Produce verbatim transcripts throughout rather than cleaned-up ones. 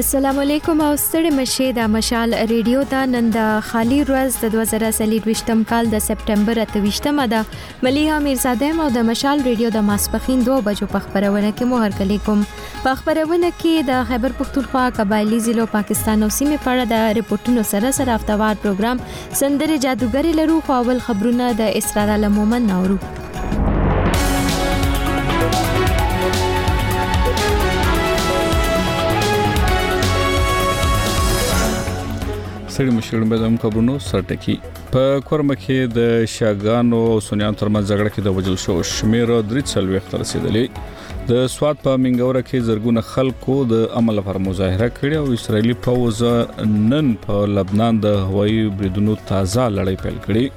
السلام علیکم او ستړي مشه د مشال ریډیو ته نن د خالی ورځ د دوه زره څلور کال د سپټمبر اتهشتمه ده مليها میرزاده او د مشال ریډیو د ماسپخین دوه بجو په خبرونه کې مو هرکلی کوم په خبرونه کې د خیبر پختونخوا قبایلی ضلع پاکستان او سیمې په اړه د ریپورتونو سره سره هفتوار پروګرام سندره جادوګری لرو خو اول خبرونه د اسرار المومن نورو سړي مشرون به زموږ خبرونو سرټکی په کورمه کې د شاګانو او سنیانو ترمنځ جګړه کې د وجل شو شمیر درې څلويخ تر رسیدلې د سواد په منګوره کې زرګونه خلکو د عمل لپاره مظاهره کړې او اسرایلی فوز نن په لبنان د هوایي بریدونو تازه لړۍ پیل کړې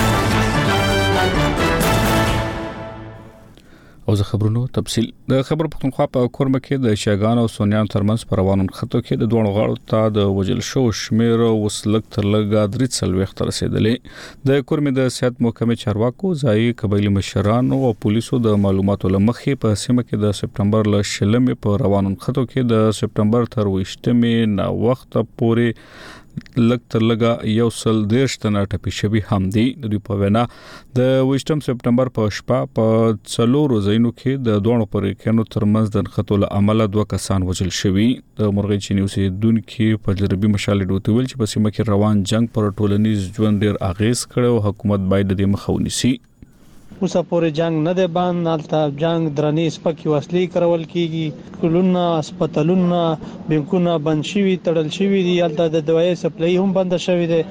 او زه خبرونو تفصیل د خبر پختونخوا په کورمه کې د شاګان او سنیانو ترمنځ پر روانو خطو کې د دوه غاړو ته د وجل شو شمیر وسلک تر لګا درې څلويخ تر رسیدلې د کورمه د صحت محکمې چارواکو ځای قبایلی مشرانو او پولیسو د معلوماتو لمخې په سیمه کې د سپټمبر ل شلمې په روانو خطو کې د سپټمبر تر وشتمې نا وخت پورې لک تر لګا یو سل دیرش تنه ټپي شوی هم دي د په وینا د وشتم سپټمبر په شپه په څلورو ځایونو کې د دوه پریکانو ترمنځ د خطول عمله دوه کسان وژل شوی د مرغۍ چینی اوسیدونکو په جربي مشال ډوته ویل چې په سیمه کې روان جنگ پر ټولنیز ژوند ډیر اغیز کړو حکومت باید د مخاوني سي اوسه پورې جنگ نه دی باندې نالته جنگ درنې سپکی وسلې کرول کیږي کلونه هسپتالونه بانکونه بند شوي تړل شوي دي الته د دوايي سپلای هم بند شوی دی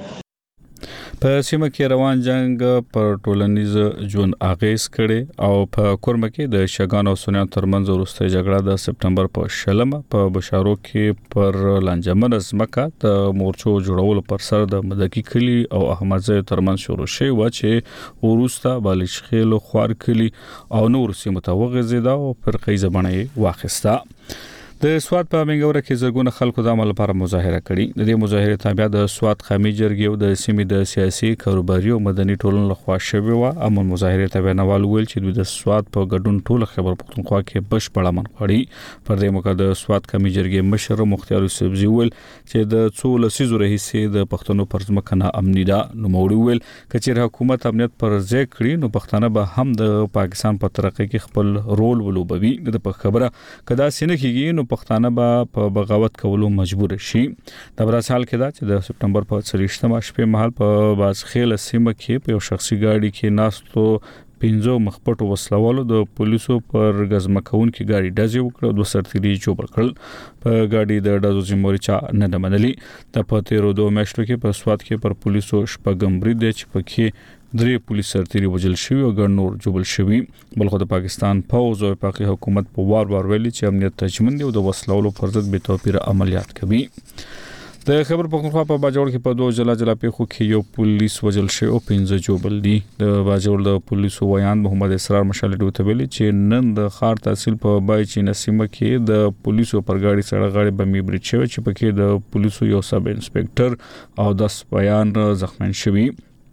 په سیمه کې روان جنگ پر ټولنیز ژوند اغیز کړي او په کورمه کې د شګان او سنیانو ترمنځ وروسته جګړه د سپټمبر په شلمه په بشارو کې پر لانجمن ازمکه د مورچو جوړولو پر سر د مدکی کلی او احمدزه ترمنځ شروع شوی و چې وروسته بالشخیل خوار کلی او نور سیمه ته وغځیدا او فرقې زبانه واخسته د سواد په منګوره کې زرګونه خلکو د عمل لپاره مظاهره کړي د دې مظاهره تابع د سواد قومي جرګې او د سیمې د سیاسي کاروباري او مدني ټولنو لخوا شوی و اما مظاهره تابع نوال ویل چې د سواد په ګډون ټول خبر پختونخوا کې بشپړه منخړي پر دې موقع د سواد قومي جرګې مشر مختار سبزی ویل چې د څو لسیزو رئیس د پښتنو پر ځمکنه امنیت نو موړي ویل چې حکومت امنیت پر ځای کړی نو پښتانه به هم د پاکستان په ترقی کې خپل رول ولوبوي د په خبره کدا سینه کېږي نو پښتانه به په بغاوت کولو مجبور شي د براسال کې دا چې د سپټمبر په څلورشتمه شپه مهال په بازخیل سیمه کې په یو شخصي گاډي کې ناستو پینځو مخپټو وسلوالو د پولیسو پر غزمکون کې گاډي ډزې وکړه د سرتيري جوړ کړل په گاډي د ډزو ذمہواری چا نه منلي د پته رو دوه میاشتو کې په سواد کې پر پولیسو شپږم برید چې پکې درې پولیس سرتيري وژل شوی او ګڼ نور جوړل شوی بلخو د پاکستان فوج او پاکي حکومت په وار وار ویلي چې امنیت تضمین دی او د وسلو پر ضد به توپیر عملیات کوي د خبر پختونخوا په باجوړ کې په دوه جلا جلا پیښو کې یو پولیس وژل شوی او پنځه جوړل دي د باجوړ د پولیسو ویان محمد اسرار مشال ډوته ویلي چې نن د خار تحصیل په بای چی نسیمه کې د پولیسو پر گاډي سره غاړي بمې برید شوی چې پکې د پولیسو یو سب انسپکټر او داس بیان زخمین شوی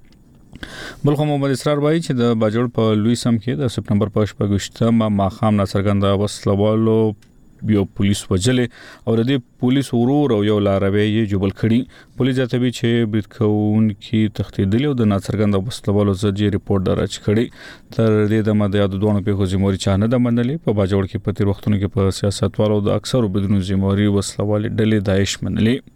بلخو محمد اسرار وایي چې د باجوړ په لوی سم کې د سپټمبر په شپږشتمه ماخام ناڅرګنده وسلوالو یو پولیس وجلې او د دې پولیس ورور او یو لاروی یې جوړل کړي پولیس ځاتوي چې بریټکون کې تختیدل او د ناڅرګنده وسلوالو ځجې ریپورت درج کړي تر دې د مده یاد دوه په ذمہواری چانه د منلې په باجوړ کې په تیر وختونو کې په سیاستوالو د اکثرو بدون ذمہواری وسلوالې ډلې داعش منلې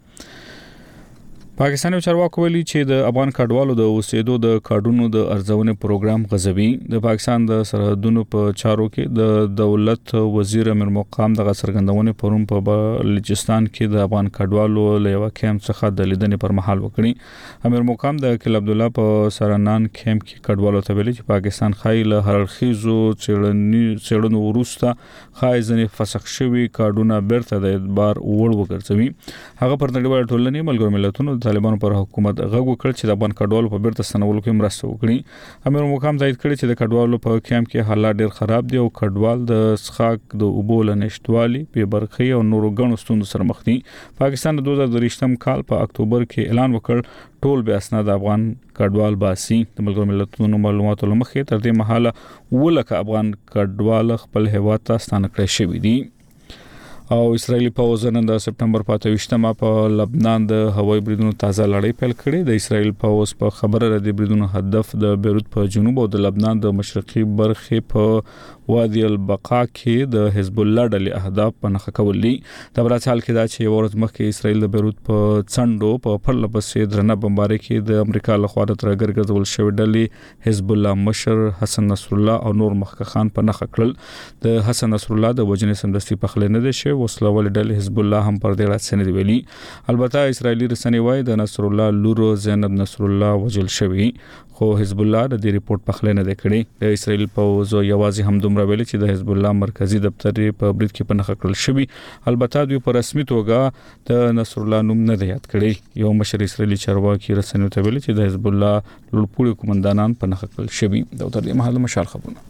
پاکستاني چارواکو ویلي چې د افغان کډوالو د اوسېدو د کارډونو د ارزونې پروګرام غزوي د پاکستان د سرحدونو په چارو کې د دولت وزیر امیر مقام د څرګندونې پروم په بلوچستان کې د افغان کډوالو لیوا کیمپ څخه د لیدنې پر مهال وکړي امیر مقام د کل عبد الله په سرنان کیمپ کې کډوالو ته ویلي چې پاکستان خایل هرخیزو چړنی چړنو وروسته خای ځنې فسخ شوی کارډونه برته د اعتبار وړ وګرځوي هغه پر نړیوال ټولنې ملګرو ملتونو طالبانو پر حکومت غږ وکړ چې د افغان کډوالو په بیرته ستنولو کې مرسته وکړي امیر مقام تایید کړی چې د کډوالو په کیمپ کې حالات ډیر خراب دي او کډوال د سخاک د اوبو لنشټوالي په برخي او نورو غنو ستوندو سره مخ دي پاکستان د دوه زره دریشتم کال په اکتوبر کې اعلان وکړ ټول به اسناد افغان کډوال باسي د ملګرو ملتونو معلوماتو لمخې تر دې مهاله ولکه افغان کډوال خپل هیواد ته ستانه کړی شوی دي او اسرایلی پوځ نن د سپټمبر په اتویشتمه په لبنان د هوایي بریدونو تازه لړۍ پیل کړې. د اسرایل پوځ په خبره ردی بریدونو هدف د بیروت په جنوب او د لبنان د مشرقي برخې په وادي البقا کې د حزب الله ډلې اهداف په نخښه کول دي. د براتال کې دا چې ورځ مخکې اسرایل د بیروت په څنډو په پرله پسې درنه بمباري کې د امریکا له خوا تر ګرځول شوی ډلې حزب الله مشر حسن نصر الله او نور مخکخان په نخښه کړل. د حسن نصر الله د وجنې سمدستي په خله نه دي شي وسله ول ډلې حزب الله هم پر دې راتسنه دی ویلي. البته اسرایلی رسنۍ وايي د نصر الله لور زینب نصر الله وجل شوی خو حزب الله د دې ریپورت په خله نه دی کړی. د اسرایل پوځ یوازې هم دومره ویلي چې د حزب الله مرکزی دفتر په برید کې په نخښه کړل شوی. البته دوی په رسمي توګه د نصر الله نوم نه دی یاد کړی. یو مشر اسرایلی چارواکي رسنیو ته ویلي چې د حزب الله لوړپوړي قومندانان په نخښه کړل شوی. د تر دې مهال مشال خبرونه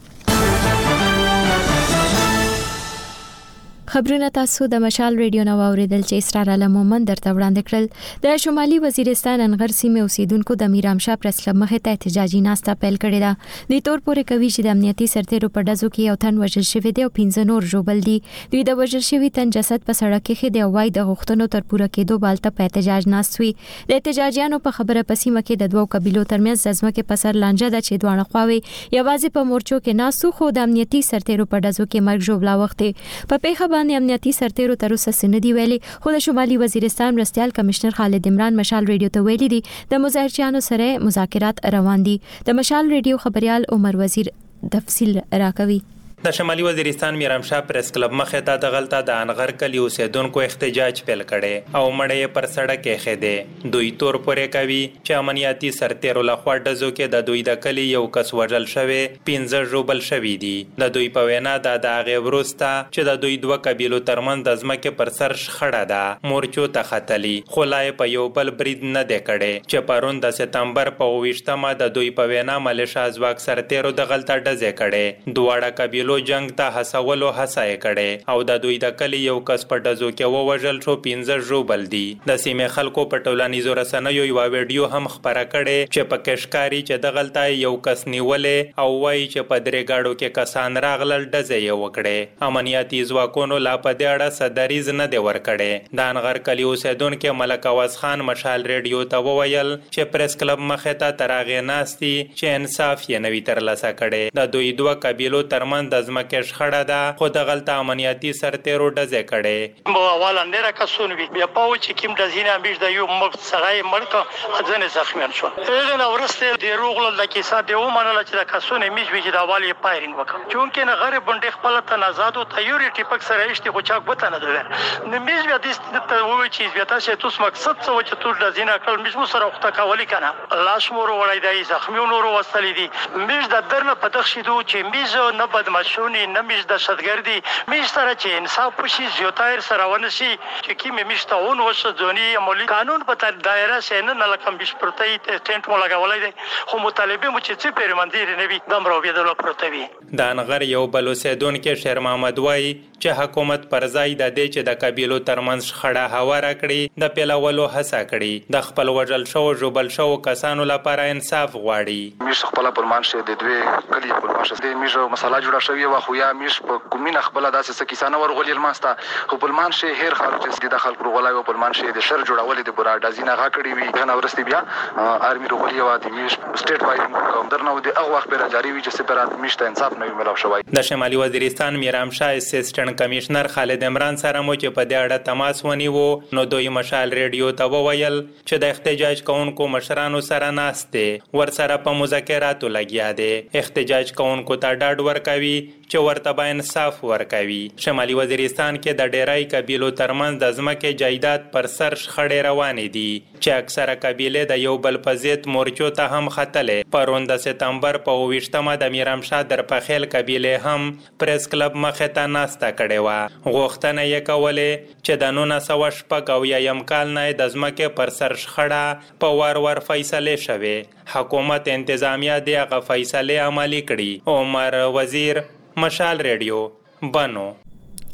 خبرونه تاسو د مشال ریډیو نو اوریدل چې اسرار علم مومند درته وړاندې کړل. د شمالي وزیرستان انغر سیمه اوسیدونکو د میرام شاه پریس کلب مخې ته احتجاجي ناسته پیل کړې ده. د تور پورې کوي چې د امنیتي سرتیرو په ډزو کې یو تن وژل شوی دی او پنځه نور ژوبل دي. دوی د وژل شوی تن جسد په سړک کې خېد او وای د غوښتنو تر پوره کېدو بالته په احتجاج ناست وي. د احتجاجیانو په خبره پسیمه کې د دوو قبیلو ترمنځ ځمکې په سر لانجه ده چې دوه خواوي یوازې په مورچو کې ناسو خو د امنیتي سرتیرو په ډزو کې مرګ ژوبلا وخت په پیښه باندې امنیتي سرتیرو تر اوسه سندي ویلي. خو د شمالي وزیرستان مرستيال کمشنر خالد عمران مشال ریډیو ته ویلي دي د مظاهرچیانو سره مذاکرات روان دي. د مشال ریډیو خبريال عمر وزیر تفصیل راکوي. د شمالي وزیرستان میرام شاه پریس کلب مخې ته د غلطه د انغر کلی اوسیدونکو احتجاج پیل کړي او مړې پر سړک کې خېده. دوی تور پورې کوي چې امنیتي سرتیرو له خوا ډزو کې د دوی د کلی یو کس وژل شوی پنځه ژوبل شوی دي. د دوی په وینا د دغه وروسته چې د دوی دوه قبیلو ترمنځ د ځمکې پر سر شخړه ده مورچو ته ختلی خو لا په یو بل برید نه دی کړي چې پرون د سپتمبر په اوویشتمه د دوی په وینا ملیشا ځواک سرتیرو د غلطه ډزې کړي. دواړه قبیلو جنگ ته حسولو حسای کړي او د دوی د کلی یو کس په ډزو کې ووژل شو پنځه ژوبل دي. د سیمې خلکو په ټولنیزو رسنیو یو ویډیو هم خبره کړي چې په کشکاري چې د غلطه یو کس نیولې او وایي چې په درې گاډو کې کسان راغلل ډزې یې وکړي. امنیتي ځواکونو لا په دې اړه صدریز نه دی ورکړي. د انغر کلی اوسیدونکو ملک اواز خان مشال ریډیو ته وویل چې پریس کلب مخې ته تراغې ناستي چې انصاف یې نوي ترلاسه کړي. د دوی دوه قبیلو ترمنځ د ځمکې شخړه ده خو د غلطه امنیتي سرتیرو ډزې کړي. مو اول اندره کسون وی بیا پاو چې کیم ډزینه بیش د یو مخ سړی مړک ځنه زخمیان شو. هغه نو ورسته د روغل د کیسه دی و منل چې د کسونه میش وی چې د والی پایرینګ وکړ چونکه نه غریب بندې خپل تنازعات او تیوري ټیپک سره ایشتي خو چاک بته نه دوی نه میش بیا د ته وی چې بیا تاسو توس مقصد څه و چې تو ډزینه کړ میش مو سره وخت کاولی کنه لاش مور وړای دی زخمیون ورو وستلی دي میش د درنه په دغه شیدو چې میز نه بدمعشونی نه میش د شتګردي میش سره چې انصاف وشي زیاتایر سره ونشي چې کی میشتاون وسه ځونی عملی قانون په دایره سینه نه لکم بیش پرتای ټینټ مو لګولای دي خو مطالبه مو چې څه پیرمندیر نه وي دم راو بيدلو پرتوي. د انغر یو بل اوسیدون کې شیر محمد وای چې حکومت پر ځای د دې چې د قبیلو ترمنځ خړه هواره کړي د پیلولو هڅه کړي. د خپل وجل شو جوبل شو کسانو لپاره انصاف غواړي. میش خپل پرمان شه د دوی کلی پرمان شه د میش مسله جوړه شوی و خو یا میش په کومینه خپل داسې څه کیسانه ورغول ماستا خو پرمان شه هر خلک چې د خلک ورغولای او پرمان شه د شر جوړول د برا ډازینه غا کړی وی نه ورستي بیا آرمي ورغولي و د میش سټیټ وایډ کوم درنه د هغه وخت پر جاری وی چې سپرات میش ته انصاف نه ملو شوی. د شمالي وزیرستان میرام شاه اسسټنټ کمشنر خالد عمران سره مو چې په دې اړه تماس ونیو نو دوی مشال ریډیو ته وویل چې د احتجاج کوونکو مشرانو سره ناشته ور سره په مذاکراتو لګیا دي. احتجاج کوونکو ته ډاډ ورکوي چې ورته به انصاف ورکوي. شمالي وزیرستان کې د ډیرای قبیلو ترمنځ د ځمکې جایداد پر سر شخړې روانې دي چې اکثره قبیلې د یو بل په ضد مورچو ته هم ختلې. پرون د سپتمبر په اوویشتمه د میرام شاه در پخیل قبیلې هم پریس کلب مخې ته ناسته کړې وه. غوښتنه یې کولې چې د نولس سوه شپږ اویایم کال نه د ځمکې پر سر شخړه په وار وار فیصلې شوې. حکومت انتظامیه د هغه فیصلې عملي کړي. عمر وزیر مشال ریډیو بنو.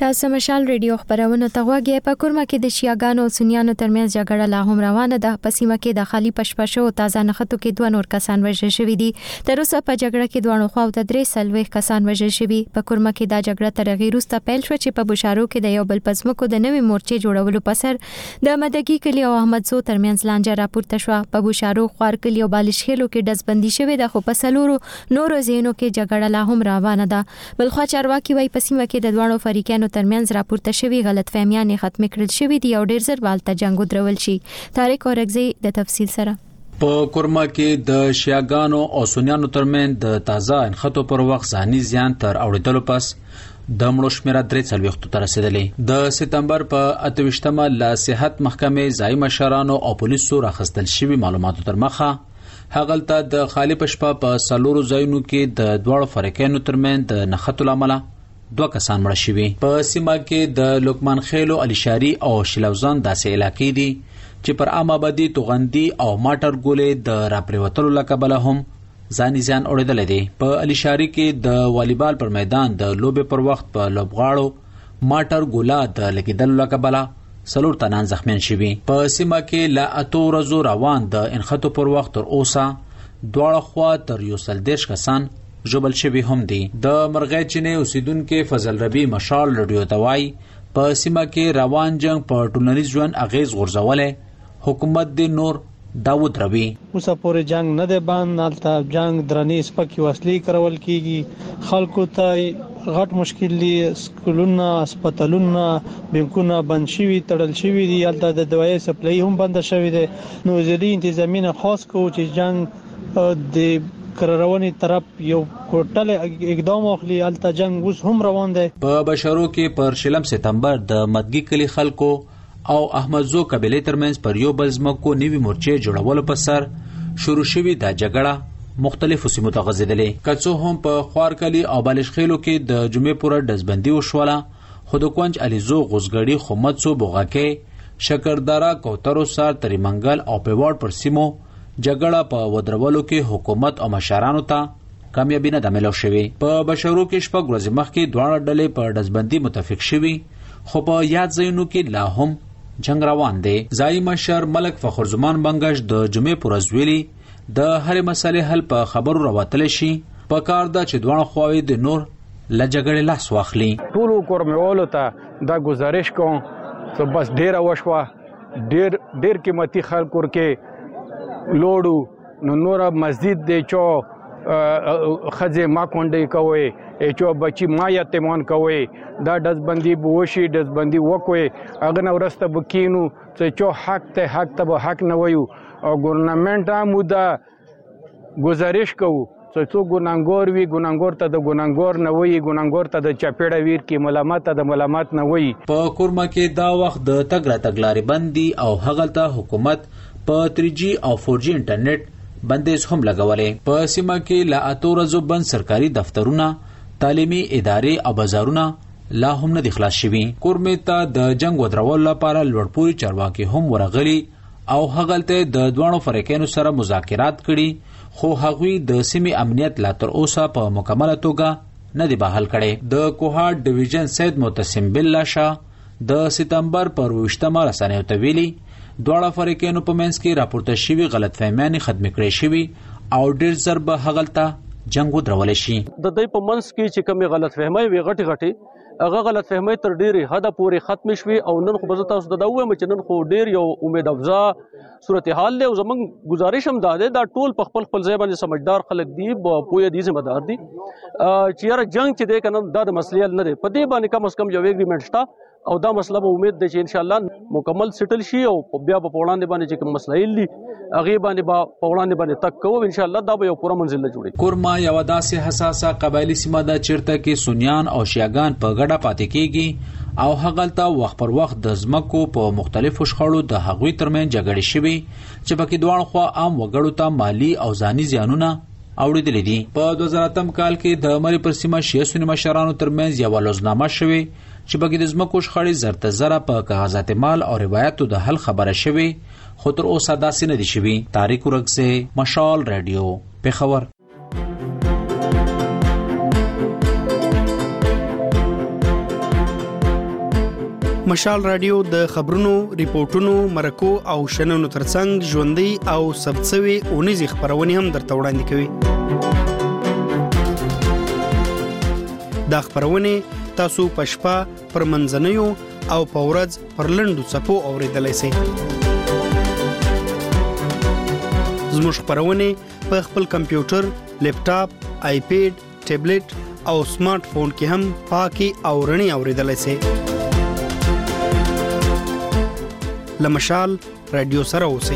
تاسو مشال ریډیو خبرونه ته غوږی په کورما کې د شیعاګانو او سنیانو ترمنځ جګړه لا هم روانه ده. په سیمه کې د خالی پشپشو تازه نخښتو کې دوه نور کسان وژل شوي دي. تر اوسه په جګړه کې دوه خواو ته درې سلويخ کسان وژل شوي. په کورما کې دا جګړه تر غیر وروسته پیل شو چې په بشارو کې د یو بل پزمکو د نوې مورچې جوړولو په سر د مدګي کلی او احمد زو ترمنځ لانجه راپورته شو. په بشارو خوار کلی او بالشخیلو کې دزبندي شوې ده، خو په سلورو نورو ځینو کې جګړه لا هم روانه ده. بلخوا چارواکي وايي په سیمه کې د دوه فریقانو ترمنځ راپورته شوی غلط فهمیان ختم کړل شوی دی او ډیر زر بالته جنگ درول شي. طارق اورګزی د تفصیل سره. په کورما کې د شیعاګانو او سنیانو ترمنځ د تازه انخطو پر وخت ځاني زیان تر اوریدلو پس د مړو شمیره درې څلوېښتو ته رسیدلې. د سپتمبر په اته ویشتمه لا صحت محکمې ځای مشرانو او پولیسو راخستل شوی معلوماتو تر مخه هغلته د خالی پشپا په سلورو ځایونو کې د دوه فریقانو ترمنځ د نخښتو لامل دوه کسان مړه شوي. په سیمه کې د لوکمان خیلو، علي او شلوزان داسې علاقې دي چې پر عام آبادي توغندي او ماټر ګولې د راپریوتلو لکبله هم ځاني ځان اورېدل دي. په علي کې د والیبال پر میدان د لوبې پر وخت په لوبغاړو ماټر ګولا د لګیدل لکبله سلور تنان زخمیان شوي. په سیمه کې لا اتو ورځو روان د انخطو پر وخت تر اوسه دواړه خوا تر یو سل دېرش کسان جبل شوی هم دي. د مرغۍ چینه اوسیدونکو فضل ربی مشال رادیو توای په سیمه کې روان جنگ په ټولنیز ژوند اغیز غورځولې. حکومت د نور داوود روی اوسه پورې جنگ نه دی باندې الته جنگ درنې سپکی وسلې کرول کیږي. خلکو ته غټ مشکل دي، سکولونه، هسپتالونه، بانکونه بند شوي، تړل شوي دي. الته د دوايي سپلای هم بند شوی دی. نو ځلې انتظامیه خاص کو چې جنگ د کرروانی طرف یو کوټل اقدام اخلي. الته جنگ اوس هم روان دی. په بشارو کې پر شلم سپتمبر د مدګي کلی خلکو او احمد زو قبيله ترمنځ پر یو بل ځمکو نیوي مورچې جوړولو په سر شروع شوې د جګړه مختلفو سیمو ته غځېدلې. کڅو هم په خوار کلی او بالشخیلو کې د جمعې پوره دزبندي وشوله. خود کونج عليزو غوزګړي خمدسو بوغاکه شکردارا کوترو سار تریمنګل او پیواړ پر سیمو جګړه په ودرولو کې حکومت او مشرانو ته کامیابی نه د ملو شوی. په بشارو کې شپږ ورځې مخکې دواړه ډلې په دزبندي متفق شوي، خو په یاد ځایونو کې لا هم جنگ روان دی. ځای مشر ملک فخر زمان بنگش د جمعې پر ورځ ویلي د هرې مسلې حل په خبرو راوتلی شي. په کار ده چې دواړه خواوې د نور له جګړې لاس واخلي. ټولو کورمېوالو ته دا گزارش کوم چې بس ډېره وشوه، ډېر ډېر قیمتي خلکو کې لوړو نو نور مسجد دی چو خځه ما کونډې کوي چو بچی ما یتیمان کوي. دا دزبندي بوشي دزبندي وکوي اغه نو ورسته بکینو چې چو حق ته حق ته حق نه وایو. او ګورنمنت امودا گزارش کوو چې څو ګناګور وي ګناګور ته د ګناګور نه وایي، ګناګور ته د چپېړه ویر کې ملامت ته د ملامت نه وایي. په کورما کې دا وخت د تګ را تګلارې بندي او هغلته حکومت په تری جی او فور جی انټرنیټ بندیز هم لګولې. په سیمه کې لا اتو ورځو بند سرکاري دفترونه، تعلیمي ادارې او بازارونه لا هم نه دي خلاص شوي. کورمې ته د جنگ ودرولو لپاره لوړپوړي چارواکي هم ورغلي او هغلته د دوه فریقانو سره مذاکرات کړي، خو هغوی د سیمې امنیت لا تر اوسه په مکمله توګه نه دی بحال کړي. د کوهاټ ډیویژن سید معتصم بالله شاه د سپتمبر پر ویشتمه رسنیو ته ویلي دواړه فریقانو په منځ کې راپورته شوي غلط فهمیان ختم کړي شوي او ډېر زر به هغلته جنگ ودرول شي. د دې په منځ کې چې کومه غلط فهمي وي غټي غټي هغه غلط فهمي تر ډېرې حد پورې ختم شوي. او نن خو به تاسو ته دا وایم چې نن خو ډېر یو امید افزا صورتحال دی او زمونږ گزارش هم دا دی دا ټول په خپل خپل ځای باندې سمجھدار خلک دي، پوهه دي، ذمہ دار دي چې یاره جنگ چې دی کنه دا د مسلې نه دی. په دې باندې کم از کم یو اګریمنټ شته او دا مسله به امید ده چې ان شاء الله مکمل سیټل شي او بیا په وړاندې باندې چې کوم مسایل دي هغه باندې با په وړاندې باندې تک کوو ان شاء الله دا به یو پوره منزل جوړي. کورما یو داسې حساسه قبایلی سیمه ده چیرته کې سنیان او شیعاګان په ګډه پاتې کیږي او هغلته وخت پر وخت د ځمکو په مختلفو شخړو د هغوی ترمنځ جګړې شوي چې پکې دواړه خوا عام وګړو ته مالی او ځاني زیانونه اوریدلې دي. په دوه زره اتم کال کې د مری پر سیمه شیعه سنی مشرانو ترمنځ یو لوزنامه شوي چې بګې د ځمکو شخړې زرته زره په کاغذات مال او روایتو د حل خبره شوي، خو تر اوسه داسې نه دي شوي. طارق اورګزی، مشال رادیو، پېښور. مشال رادیو د خبرونو، ریپورتونو، مرکو او شننو ترڅنګ ژوندۍ او سبڅوي اونیزي خبرونه هم درته وړاندې کوي. دا خبرونه تاسو په شپه، پر منځنیو او په ورځ پر لنډو څپو اوریدلای شئ. زموږ خبرونه په خپل کمپیوټر، لیپټاپ، آیپیډ، ټابلیټ او سمارټ فون کې هم پاکي او رڼي اوریدلای شئ. لمشال رادیو سره اوسئ.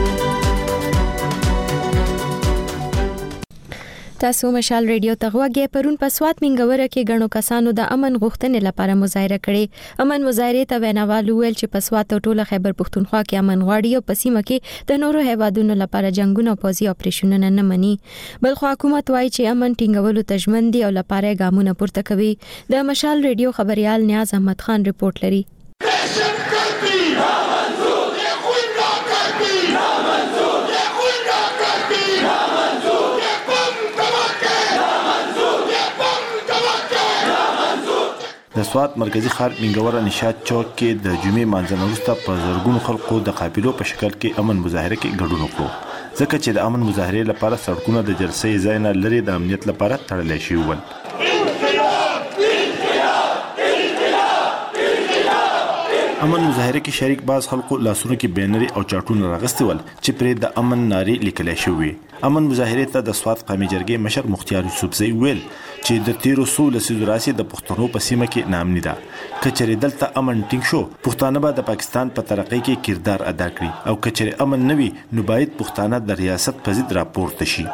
تاسو مشال ریډیو ته غوږی پرون په سوات منګوره کې غنو کسانو د امن غوښتنې لپاره مظاهره کړې. امن مظاهره ته ویناوالو ویل چې په سوات او ټوله خیبر پښتونخوا کې امن غواړي او په سیمه کې د نورو هیوادونو لپاره جنگونه او پوځي اپریشنونه نه مني. بل خو حکومت وایي چې امن ټینګولو تجمن دي او لپاره ګامونه پورته کوي. د مشال ریډیو خبريال نیاز احمد خان ریپورت لري. د سوات مرکزی ښار منګوره نشاط چوک کې د جمعې مانځنه وروسته په زرګونو خلکو د قافلو په شکل کې امن مظاهره کې ګډون وکړو، ځکه چې د امن مظاهرې لپاره سړکونه د جلسې ځای نه لري د امنیت لپاره تړل شوي ول. امن مظاهره کې شریک باز خلکو لاسونو کې بینري او چاټونه راغستي ول چې پرې د امن ناري لیکل شوی. امن مظاهره ته د سوات قومي جرګې مشر مختیار یوسفزئی ویل چې د تیرو څو لسیزو راځي د پښتنو په سیمه کې نامني ده. کچري دلته امن ټینګ شو، پښتانه به د پاکستان په ترقۍ کې کردار ادا کړي او کچري امن نوي نو باید پښتانه د ریاست په ضد راپورته شي.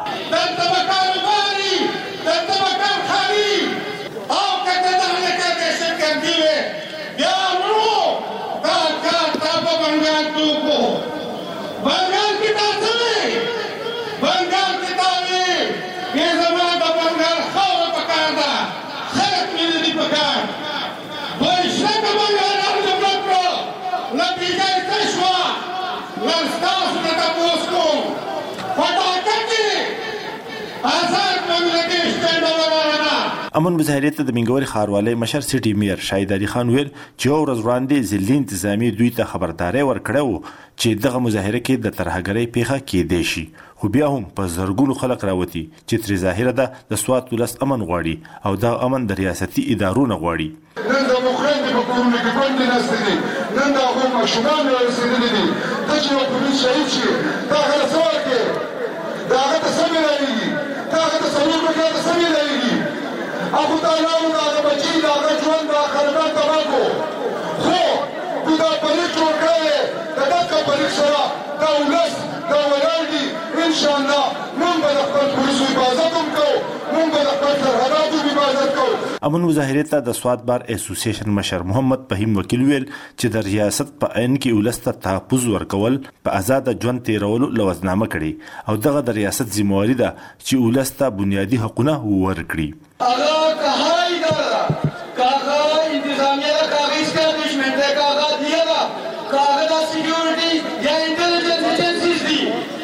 امن مظاهرې ته د منګوري ښاروالۍ مشر سټي میر شاهد علي خان ویل چې یو ورځ وړاندې ځلي انتظامی دوی ته خبرداري ورکړه و چې دغه مظاهره کې د ترهګرۍ پیښه کېدای شي، خو بیا هم په زرګونو خلک راوتی چې تر ظاهره ده د سوات ولس امن غواړي او دا امن د ریاستي ادارو نه غواړي. نن د مخرندې په کورونو کې ګوندې ناستې دي، نن د هغو ماشومان رارسېدلي دي. ته چې یو پولیس شهید شي دا هغه له څه ورکې د هغه ته څه ملایږي، د هغه ته څلور کلونه ته څه ملایږي. ابو تعالی دا هغه بچي دا هغه ژوند دا خلبان تباه کړو، خو دوی دا پلیک جوړ کړی د دغه پلیک سره دا ولس دا ولاړ دي. انشاءالله موږ به د خپل پولیسو حفاظت هم کوو، موږ به د خپل سرحداتو حفاظت کوو. امن مظاهرې ته د سوات بار اسوسییشن مشر محمد فهیم وکیل ویل چې د ریاست په عین کې ولس ته تحفظ ورکول په آزاد ژوند تیرولو لوزنامه کړي او دغه د ریاست ذمہواری ده چې ولس ته بنیادی حقوقونه ورکړي. هغه کاغه اداره کاغه انتظامیه کاغه اسټابلیشمنت کاغه دیغه کاغه د سکیورټي یا انټيليجنس ایجنسیز دي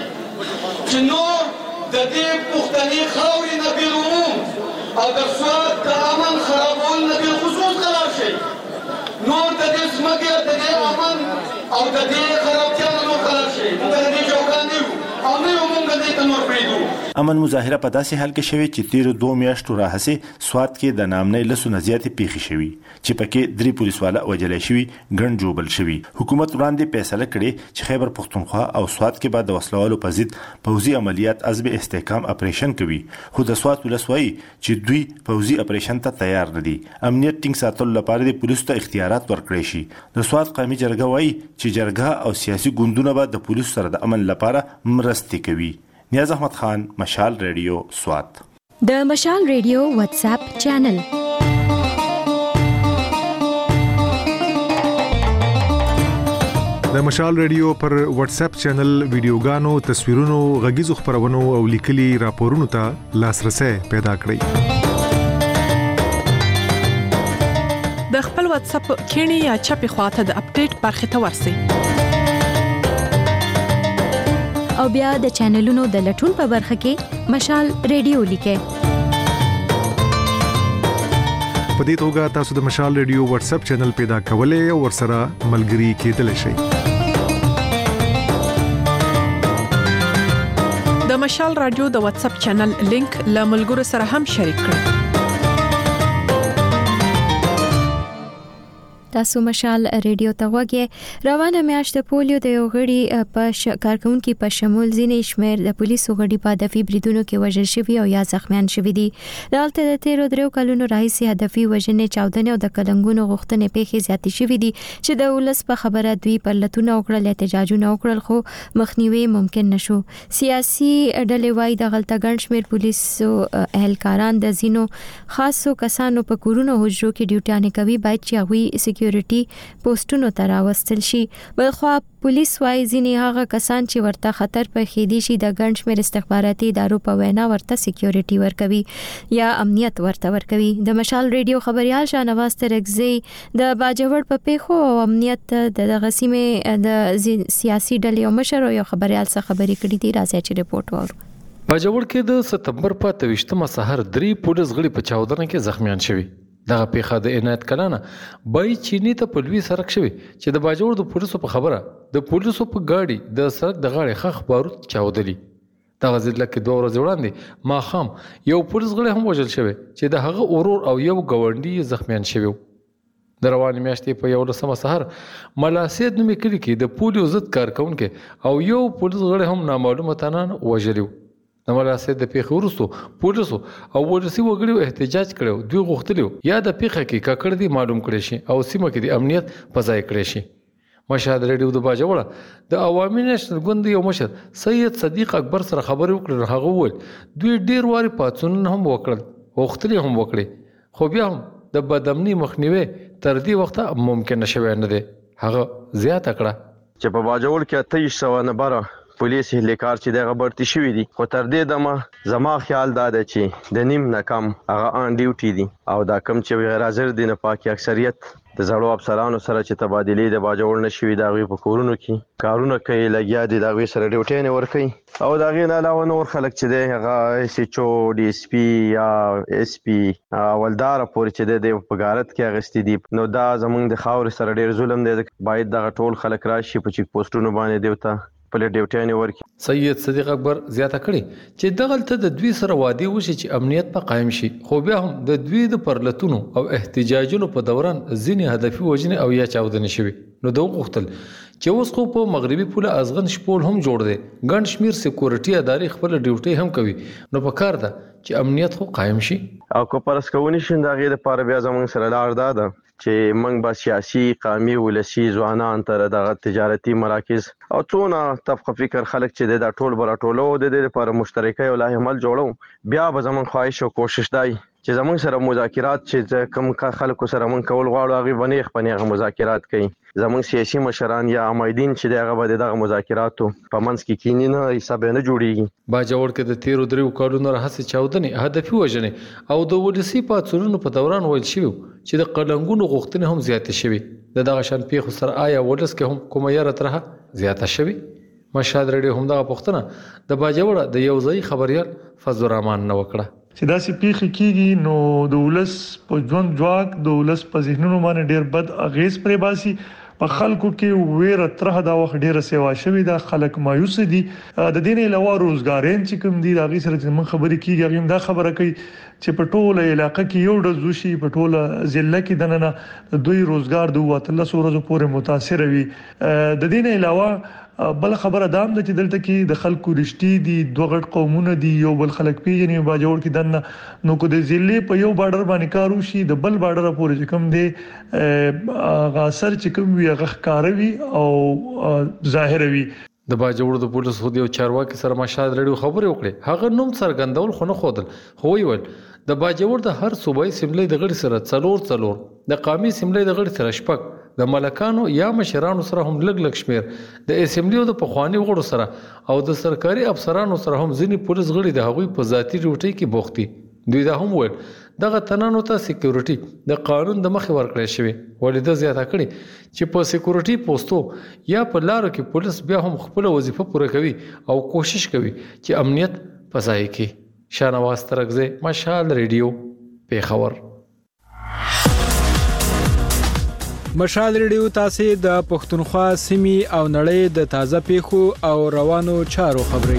چې نور د دې پښتني خاورې نه بیرون او د سوات د امن خرابول نه بالخصوص قرار شي، نور د دې ځمکې د دې امن او د دې خرابتیا نه نور قرار شي. موږ د دې چوکان نه یو او نه یو موږ د دې ته نور پرېږدو. امن مظاهره په داسې حال کې شوې چې تیر دوه میاشتو راهسې سوات کې د نامنۍ لسو نه زیاتې پیښې شوي چې پکې درې پولیسواله وژلای شوي، ګڼ جوبل شوي. حکومت وړاندې فیصله کړې چې خیبر پښتونخوا او سوات کې به د وسلوالو په ضد پوځي عملیات عزم استحکام اپریشن کوي، خو د سوات ولس وایي چې دوی پوځي اپریشن ته تیار نه دي. امنیت ټینګ ساتلو لپاره د پولیسو ته اختیارات ورکړي شي. د سوات قومي جرګه وایي چې جرګه او سیاسي ګوندونه به د پولیسو سره د امن لپاره مرستې کوي. نیاز احمد خان، مشال ریډیو، سوات. د مشال ریډیو واتس اپ چینل د مشال ریډیو پر واتس اپ چینل ویډیوګانو، تصویرونو، غږیزو خبرونو او لیکلي راپورونو ته لاسرسي پیدا کړئ. د خپل واتس اپ کینی یا چپی خواته د اپډیټ برخه ته ورسئ او بیا د چینلونو د لټون په برخه کې مشال ریډیو لیکئ. په دې توګه تاسو د مشال ریډیو واتس اپ چینل پیدا کولای او ورسره ملګري کېدلی شئ. د مشال رادیو د واتس اپ چینل لینک له ملګرو سره هم شریک کړئ. تاسو مشال ریډیو ته وګورئ. روانه میاشت پولیو د یو غړي په کارکونکو په شمول ځینې شمیر د پولیسو غړي په هدفي بریدونو کې وژل شوي او یا زخمیان شوي دي. دلته د تیرو درو کلونو راهیسې هدفي وژنې، چاودنې او د کلنګونو غوښتنې پیښې زیاتې شوي دي چې د ولس په خبره دوی پر لټونه وکړل، احتجاجونه وکړل، خو مخنیوي ممکن نشو. سیاسي ډلې وايي د غلطه ګڼ شمیر پولیسو اهلکاران د زینو خاصو کسانو په کورونو حجرو کې ډیوټیانې کوي، باید چې هغوی سکیورټي پوسټونو ته راوستل شي. بلخوا پولیس وايي ځینې هغه کسان چې ورته خطر په خېدي شي د ګڼ شمیر استخباراتي ادارو په وینا ورته سکیورټي ورکوي یا امنیت ورته ورکوي. د مشال ریډیو خبريال شاهنواز ترکزی د باجوړ په پیښو او امنیت د غسیمه د سیاسي ډلې او مشر یو خبريال څخه خبرې کړې دي. راځي چې رپورت وورو. باجوړ کې د سپتمبر په تویشتمه سحر درې پولیس غړي په چاودنه کې زخمیان شوي. دغه پیښه د عنایت کلانه بای چینی ته په لوی سرک شوی چې د باجوړ د پولیسو په خبره د پولیسو په گاډي د سرک د غاړې خخ بارود چاودلی. دغه ځل کې دوه ورځې وړاندې ماخام یو پولیس غړی هم وژل شوی چې د هغه اورور او یو ګاونډي زخمیان شوی. د روانې میاشتې په یولسمه سحر ملاسید نومې کلي کې د پولیو ضد کارکونکي او یو پولیس غړی هم نامعلومه تنان وژلی. د ملاسید د پیښې وروسته پولیسو او ولسي وګړو احتجاج کړو. دوی غوښتل یا د پیښې کې ککړ دي معلوم کړي شي او سیمه کې د امنیت پځای کړي شي. مشهد ریډیو د باجوړه د عوامي نېشنل ګوند یو مشر سید صدیق اکبر سره خبرې وکړې. هغه وویل دوی ډیر واري پاتون هم وکړل، غوښتل هم وکړي، خو بیا هم د بدامني مخنیوي تر دې وخته ممکن نشوي نه دي. هغه زیاته کړه چې په باجوړ کې اته سو نه بره پولیس هلیکار چې دغه برتی شوی دي، خو تر دې دمه زما خیال دا دی چې د نیم نه کم هغه ان ډیوټي دي او دا کم چې غیر حاضر دي نه پاکي اکثریت د زړو افسرانو سره چې تبادلې د باجوړ نشوي دا غي په کورونو کې کارونه کوي، لګیا دي دا غي سره ډیوټي نه ور کوي او دا غي نه علاوه نور خلک چې دی هغه اس ایچ او ډي اس پی یا اس پی ولدار پورې چې د پګارت کې اغستې دي. نو دا زمونږ د خاور سره ډیر ظلم دی، باید دا ټول خلک راشي په چیک پوسټونو باندې دیوته په ډیوټیانه ورکی. سید صدیق اکبر زیاته کړي چې دغلته د دوی سره وادي وشي چې امنیت په قائم شي، خو بیا هم د دوی د پرلتونو او احتجاجونو په دوران ځینې هدفي وژنې او یا چاودنې شوي. نو دوی غوښتل چې اوس خو په مغربي پوله ازغن شپول هم جوړ دی، ګڼ شمیر سکیورټي ادارې خپل ډیوټي هم کوي، نو په کار ده چې امنیت خو قائم شي. او کو پرس کوونی شین دا غي د پاره بیا زمونږ سره لار ده چې موږ به سیاسي قومي ولسی ځوانان تر دغه تجارتي مراکز او څونه طبقه فکر خلک چې د ټول بر ټولو د دې لپاره مشترکه یو لایحه عمل جوړو. بیا به زمون خواهش او کوشش دی چې زمون سره مذاکرات چې کوم خلکو سره مون کول غواړو هغه باندې خپنه مذاکرات کوي. زمون سیاسي مشران یا امایدین چې دغه به دغه مذاکراتو په منځ کې کینی نه حساب نه جوړیږي. باجوړ کې د تیرو درو کارونو راهسه چاودنې هدفي وژنې او د ولسی پاتونو په دوران ویل شوی چې د قلنګونو غوښتنې هم زیاتې شوي. د دغه شان پیښو سره آیا ولس کې هم کومه یاره ترها زیاته شوي؟ مشهد ریډیو هم دغه پوښتنه د باجوړ د یو ځای خبريال فضل الرحمن نو وکړه چې دا سي پیښې کیږي نو د ولس په ژوند جواک د ولس په ذهنونو باندې ډیر بد اغیز پرې باسي. په خلکو کې ویره ترخه دا وخت ډیره سیوا شوی دا خلک مایوس دي. د دین علاوه روزګارین چې کوم دي دا غي سره چې من خبرې کیږي هغه دا خبره کوي چې په ټوله علاقې کې یو ډول زوشي په ټوله ضلع کې دننه دوی روزګار د وټله سورزو پورې متاثر وي. د دین علاوه بل خبره دام د چې دلته کې د خلکو رښتې دي دوه غټ قومونه دي یو بل خلک پیژني باجوړ کې دنه نو کو د ضلع په یو بارډر باندې کارو شي د بل بارډر پورې کوم دي غاصر چې کوم وی غخکاروي او ظاهر وي. د باجوړ د پولیسو د یو چارواکي سره مشهد ریډیو خبرې وکړې. هغه نوم څرګندول خو نه خودل، خو ویل د باجوړ د هر صوبایي سیملې د غړي سره څلور څلور د قومي سیملې د غړي سره شپږ د ملکانو یا مشرانو سره هم لګ لګ شمیر د اسمبلیو د پخوانی غړو سره او د سرکاري افسرانو سره هم ځینی پولیس غړي د هغوی په ذاتی ډیوټي کې بوختي. دوی دا هم ویل دغه تنانو ته سکیورټي د قانون د مخې ورکړی شوی. ولې د زیاته کړي چې په سکیورټي پوسټو یا په لارو کې پولیس بیا هم خپل وظیفه پوره کوي او کوشش کوي چې امنیت پځای کړي. شاهنواز ترکزی، مشال ریډیو، پیښور. مشال ریډیو تاسو د پښتونخوا سیمې او نړۍ د تازه پیښو او روانو چارو خبري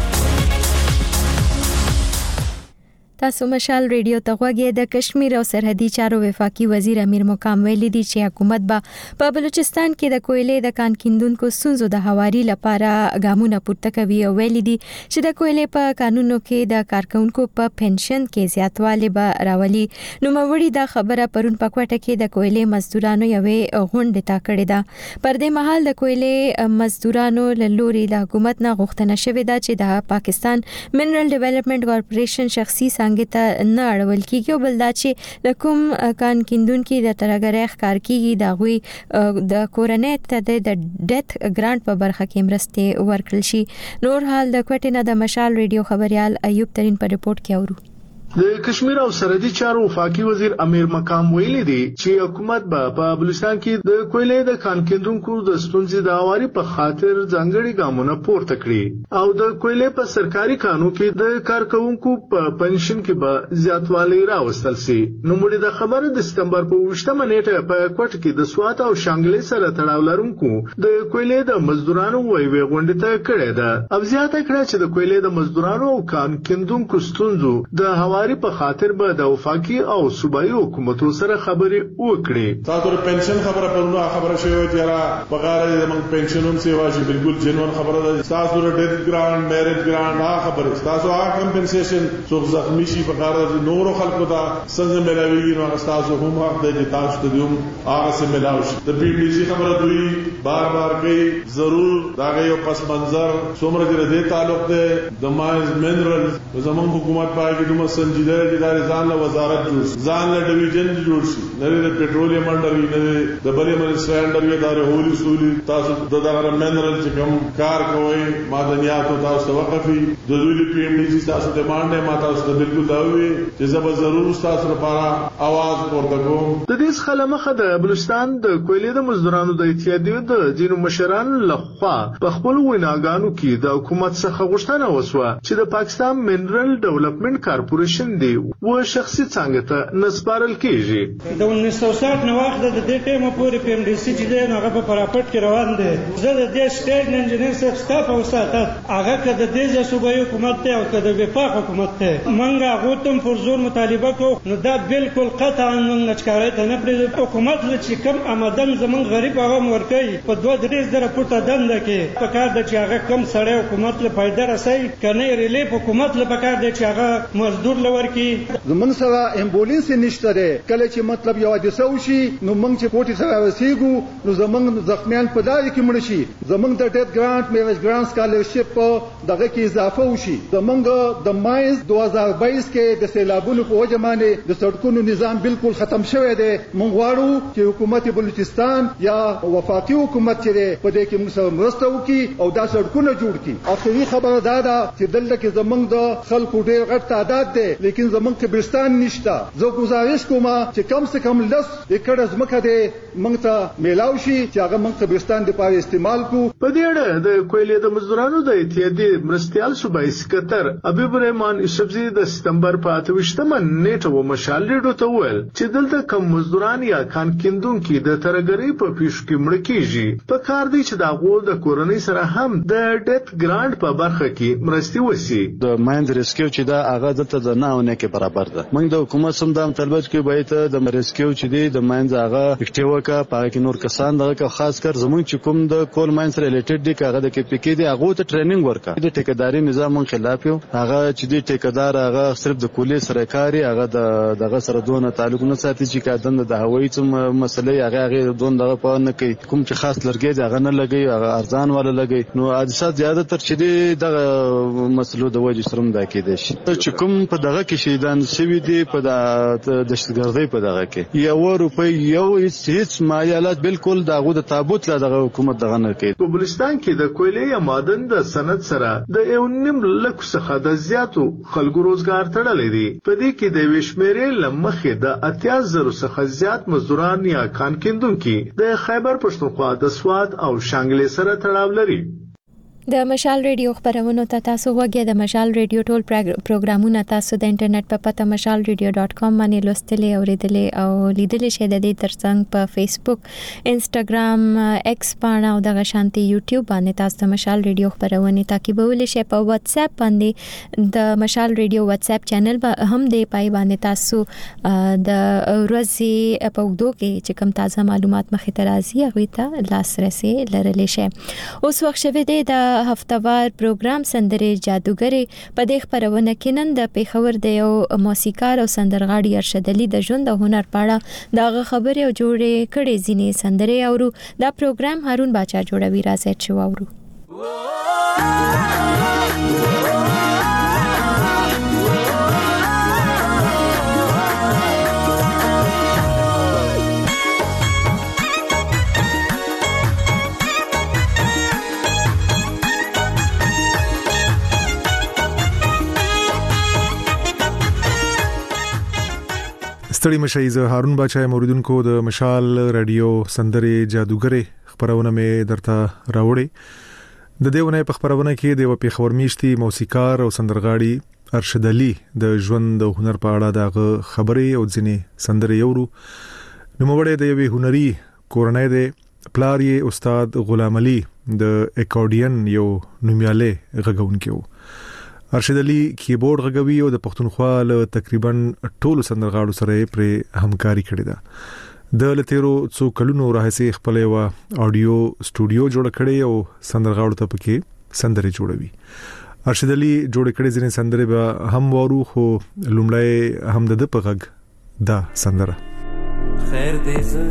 تاسو مشال ریډیو ته غوږی د کشمیر او سرحدي چارو وفاقي وزیر امیر مقام ویلي دي چې حکومت به په بلوچستان کې د کویلې د کان کیندونکو ستونزو د هواري لپاره ګامونه پورته کوي او ویلي دي چې د کویلې په قانونو کې د کارکونکو په پنشن کې زیاتوالی به راولي. نو موري دا خبره پرون په کوټه کې د کویلې مزدورانو یوې غونډه تا کړې ده. پر دې مهال د کویلې مزدورانو له لوري د حکومت نه غوښتنه شوې ده چې د پاکستان منرل ډیولپمنٹ کارپوریشن شخصي څنګه نه اړول کیږي او بل دا چې د کوم کان کیندونکو د ترګرې ښکار کیږي دا غوي د کورنۍ ته د ډیث ګرانټ په برخه کې مرسته ورکړل شي. نور حال د کوټې نه د مشال ریډیو خبريال ایوب ترين په ریپورت کې اورو. د کشمیر او سرحدي چارو وفاقي وزیر امیر مقام ویلي دی چې حکومت به په بلوچستان کې د کویلې د کان کیندونکو د ستونزې د هواري په خاطر ځانګړي ګامونه پورته کړي او د کویلې په سرکاري کانو کې د کارکونکو په پنشن کې به زیاتوالی راوستل شي. نو موږ د خبره د سپتمبر په وشتمه نیټه په کوټه کې د سوات او شانګلې سره تړاو لرونکو د کویلې د مزدورانو ویوي غونډه ته کړې ده. او زیاته کړه چې د کویلې د مزدورانو او کان کیندونکو ستونزو د هواري په خاطر به د وفاقي او صوبایي حکومتو سره خبرې وکړي. تاسو د پنشن خبره پرونه خبره شوی چې را بغیر د من پنشنوم سیوا شي بالکل جنون خبره ده. تاسو د ډیث ګرانټ میریج ګرانټ هغه خبره تاسو هغه کمپنسیشن څو زخمی شي بغیر د نورو خلکو ته څنګه ملاويږي نو تاسو هم حق دی چې تاسو ته دوم هغه سم ملاوي شي. د پی ډی سی خبره دوی بار بار کوي ضرور دا یو پس منظر څومره دې تعلق ده د ماینز منرل زمون حکومت پای کې دومره جدار جدار ځان له وزارت جوړ شي ځان له ډیویژن جوړ شي نه د پټرولیم انډر وی نه د بلې منسټر انډر وی دا هولي سولي تاسو د دغه منرل چې کوم کار کوي معدنیات او تاسو وقفي د دوی پی ایم ډي سي تاسو ته باندې ما تاسو ته بالکل دا وی چې زه به ضرور تاسو لپاره आवाज پورته کوم. د دې څخه مخه د بلوچستان د کویلې د مزدورانو د اتحادیې د ځینو مشرانو لخوا په خپل ویناګانو کې د حکومت څخه غوښتنه وسوه چې د پاکستان منرل ډیولپمنٹ کارپوریشن دی و شخصي څنګه ته نسپارل کیږي. د انیس سو ساټ نو وخت د دې ټیمه پورې پی ایم ډي سي چې دی هغه په پراپټ کې روان دی. زه د دې سټیټ انجینیر سره سټاف او ساتت هغه کده د دې صوبایي حکومت ته او کده وفاق حکومت ته منګه غوتم فرزور مطالبه کو نو دا بالکل قطعا نه چکارای ته نه پرې حکومت چې کم آمدن زمون غریب هغه ورکي په دوه درې زره پټه دنده کې په کار د چې هغه کم سړی حکومت له فائدہ رسي کنه ریلیف حکومت له پکار دی چې هغه مزدور ورکی. زمونږ سره امبولانس نشته ده کله چې مطلب یو حادثه وشي نو موږ چې کوټي سره وسیګو نو زمونږ زخمیان په دای کې مړ شي زمونږ د ډیث ګرانټ میریج ګرانټ سکالرشپ دغه کې اضافه وشي. زمونږ د مایز دوه هزار بایس کې د سیلابونو په وجه باندې د سړکونو نظام بالکل ختم شوی دی. موږ غواړو چې حکومت بلوچستان یا وفاقي حکومت چې په دې کې موږ سره مرسته وکړي او دا سړکونه جوړ کړي. اخري خبره دا ده چې دلته کې زمونږ د خلکو ډېر غټ تعداد دی لیکن زمونږ قبرستان نشته. زه گزارش کوم چې کم سے کم لس ایکړ ځمکه دې موږ ته میلاو شي چې هغه موږ قبرستان لپاره استعمال کو. په دې اړه د کویلې د مزدورانو د اتحادیې مرستيال صوبایي سکتر حبیب الرحمن یوسفزي د سپتمبر په اته ویشتمه نیټه و مشال ریډیو ته وویل چې دلته کم مزدوران یا کان کیندونکو د ترګرۍ په پیښو کې مړ کیږي. په کار دی چې دا غو د کورنۍ سره هم د ډیث ګرانټ په برخه کې مرستي وسی. د ماینز ریسکیو چې دا هغه دلته د نه او نه کې برابر ده. موږ د حکومت سم د طلبت کې به ته د ریسکیو چې دی د ماینز هغه اکټیو کا پاره کې نور کسان دغه خاص کر زموږ چې کوم د کول ماینز ریلیټډ دی هغه د کې پکې دی هغه ته ټریننګ ورکا د ټیکداري نظام خلاف یو هغه چې دی ټیکدار هغه صرف د کولې سره کاری هغه د دغه سره دونه تعلق نه ساتي چې کادن د هوایي تم مسلې هغه هغه دون دغه په نه کوي کوم چې خاص لرګي هغه نه لګي هغه ارزان ولا لګي. نو حادثات زیاده تر چې دی دغه مسلو د وجه سره دا کېدای شي چې کوم په دغه کې شهیدان شوی دی په د دشتګردۍ په دغه کې یو روپۍ یو هیڅ مایالات بالکل دغه د تابوت لا دغه حکومت دغه نه کوي. په بلوچستان کې د کویلې یا معدن د صنعت سره د یو نیم لک څخه د زیاتو خلکو روزګار تړلې دي. په دې کې د وشمیرې لمخې د اتیا زره څخه زیات مزدوران یا کان کیندونکو د خیبر پښتونخوا د سوات او شانګلې سره تړاو لري. د مشال ریډیو خبرونه ته تاسو وګورئ. د مشال ریډیو ټول پروګرامونه تاسو د انټرنیټ په پته مشال ریډیو ډاٹ کام باندې لوستلې او ریډلې او لیدلې شئ. د دې ترڅنګ په فیسبوک، انسټاګرام، ایکس باندې او د شانتي یوټیوب باندې تاسو د مشال ریډیو خبرونه تعقیبول شئ. په واتس اپ باندې د مشال ریډیو واتس اپ چینل هم دی، پای باندې تاسو د ورځې په وګړو کې چې کوم تازه معلومات مخې ته راځي هغه ته لاسرسي لرلی شئ. اوس وخت شوه د هفتهوار پروګرام سندره جادوګری په دې خبرونه کې نن د پیښور د یو موسیقار او سندرغاړي ارشد علي د ژوند او هنر په اړه دا خبرې او جوړې کړې ځینې سندره اورو. دا پروګرام هارون باچا جوړوي، راځي چې واورو. ستړي مشي زه هارون باچا موریدونکو د مشال رادیو سندره جادوګری خبرونه مې درته راوړي. د دیونه په خبرونه کې د پیښور میشتي موسیقار او سندرغاړي ارشد علي د ژوند او هنر په اړه د خبرې او ځینې سندره یورو. نو موږ د یوې هنري کورنۍ د پلار یې استاد غلام علي د اکورډین یو نومیاله غږونکو. ارشد علي کیبورډ غږوي او د پښتونخوا له تقریبا ټولو سندرغاړو سره پر همکاري کړې ده. د لتیرو څو کلونو راهسي خپل یو اډیو سټوډیو جوړ کړی او سندرغاړو ته پکې سندرې جوړوي. ارشد علي جوړ کړي ځینې سندرې به هم وارو، خو لومړی هم د په غږ دا سندره خیر دې ز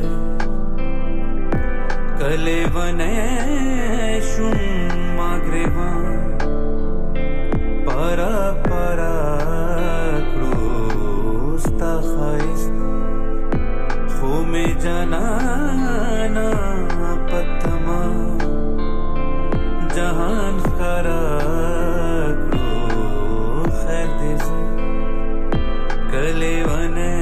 کله ونه شوم ماګریوان پارا پارا کروستا خایست خو می جانانا پتما جهان خرا کرو خیر دیز کلی ونه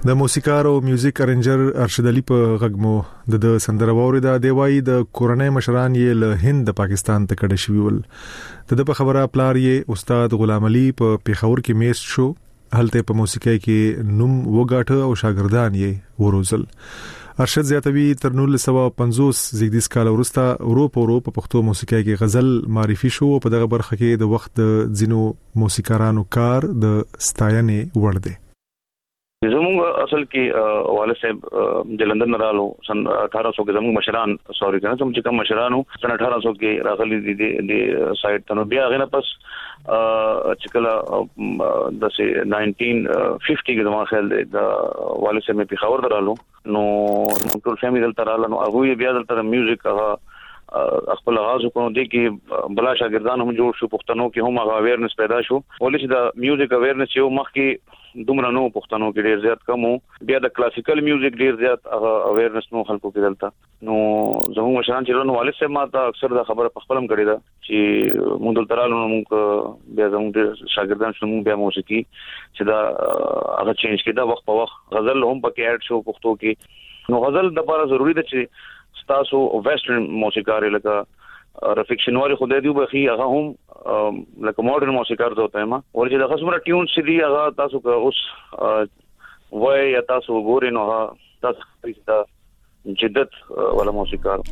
د موسیقار او میوزیک ارنجر ارشد علي په غږمو د سندره ووري د دیوای د کورنۍ مشران یې له هند د پاکستان ته کډه شوی ول. د په خبره پلار یې استاد غلام علي په پیښور کې میست شو. هلته په موسیقۍ کې نوم وګاټه او شاګردان یې وروزل. ارشد زیاتوي تر نولس سوه پنځوس زیږدیز کال وروسته اروپ او په پښتو موسیقۍ کې غزل معرفي شو. په دغه برخه کې د وخت د ځینو موسیقارانو کار د ستاینې وړ دی. زموږ اصل کې والد صاحب د لندن رالو سن اٹھارہ سو کې زموږ مشران سوري کنه سم چې کوم مشرانو سن اٹھارہ سو کې راغلي دي د سایت ته نو بیا غنه پس چې کله د سه ناینټین ففټي کې زموږ خیال دی د والد صاحب په خبر درالو نو ټول فیملی دلته رالو نو هغه بیا دلته میوزیک هغه خپل آغاز وکړو د کې بلا شاګردان هم جوړ شو پښتنو کې هم هغه اویرنس پیدا شو ولې چې د میوزیک اویرنس یو مخ کې دومره نو پښتنو کې ډیر زیات کم بیا د کلاسیکل میوزیک ډیر زیات اویرنس نو خلکو کې دلته نو زموږ مشران چې نو والد صاحب ما ته اکثر دا خبره په خپلم کړې ده چې موږ دلته رالو نو موږ بیا زموږ شاګردان شنو بیا موسیقي چې دا هغه چینج کړه وخت په وخت غزل هم پکې اډ شو پښتو کې نو غزل د لپاره ضروری ده چې تاسو ویسټرن موسیقار لکه رفیق شنواری خدای دی بخي هغه هم لکه ماډرن موسیقار ته ما ورته د خصمره ټیون سي هغه تاسو که اوس وای یا تاسو ګورئ نو تاسو د جدت ولا موسیقار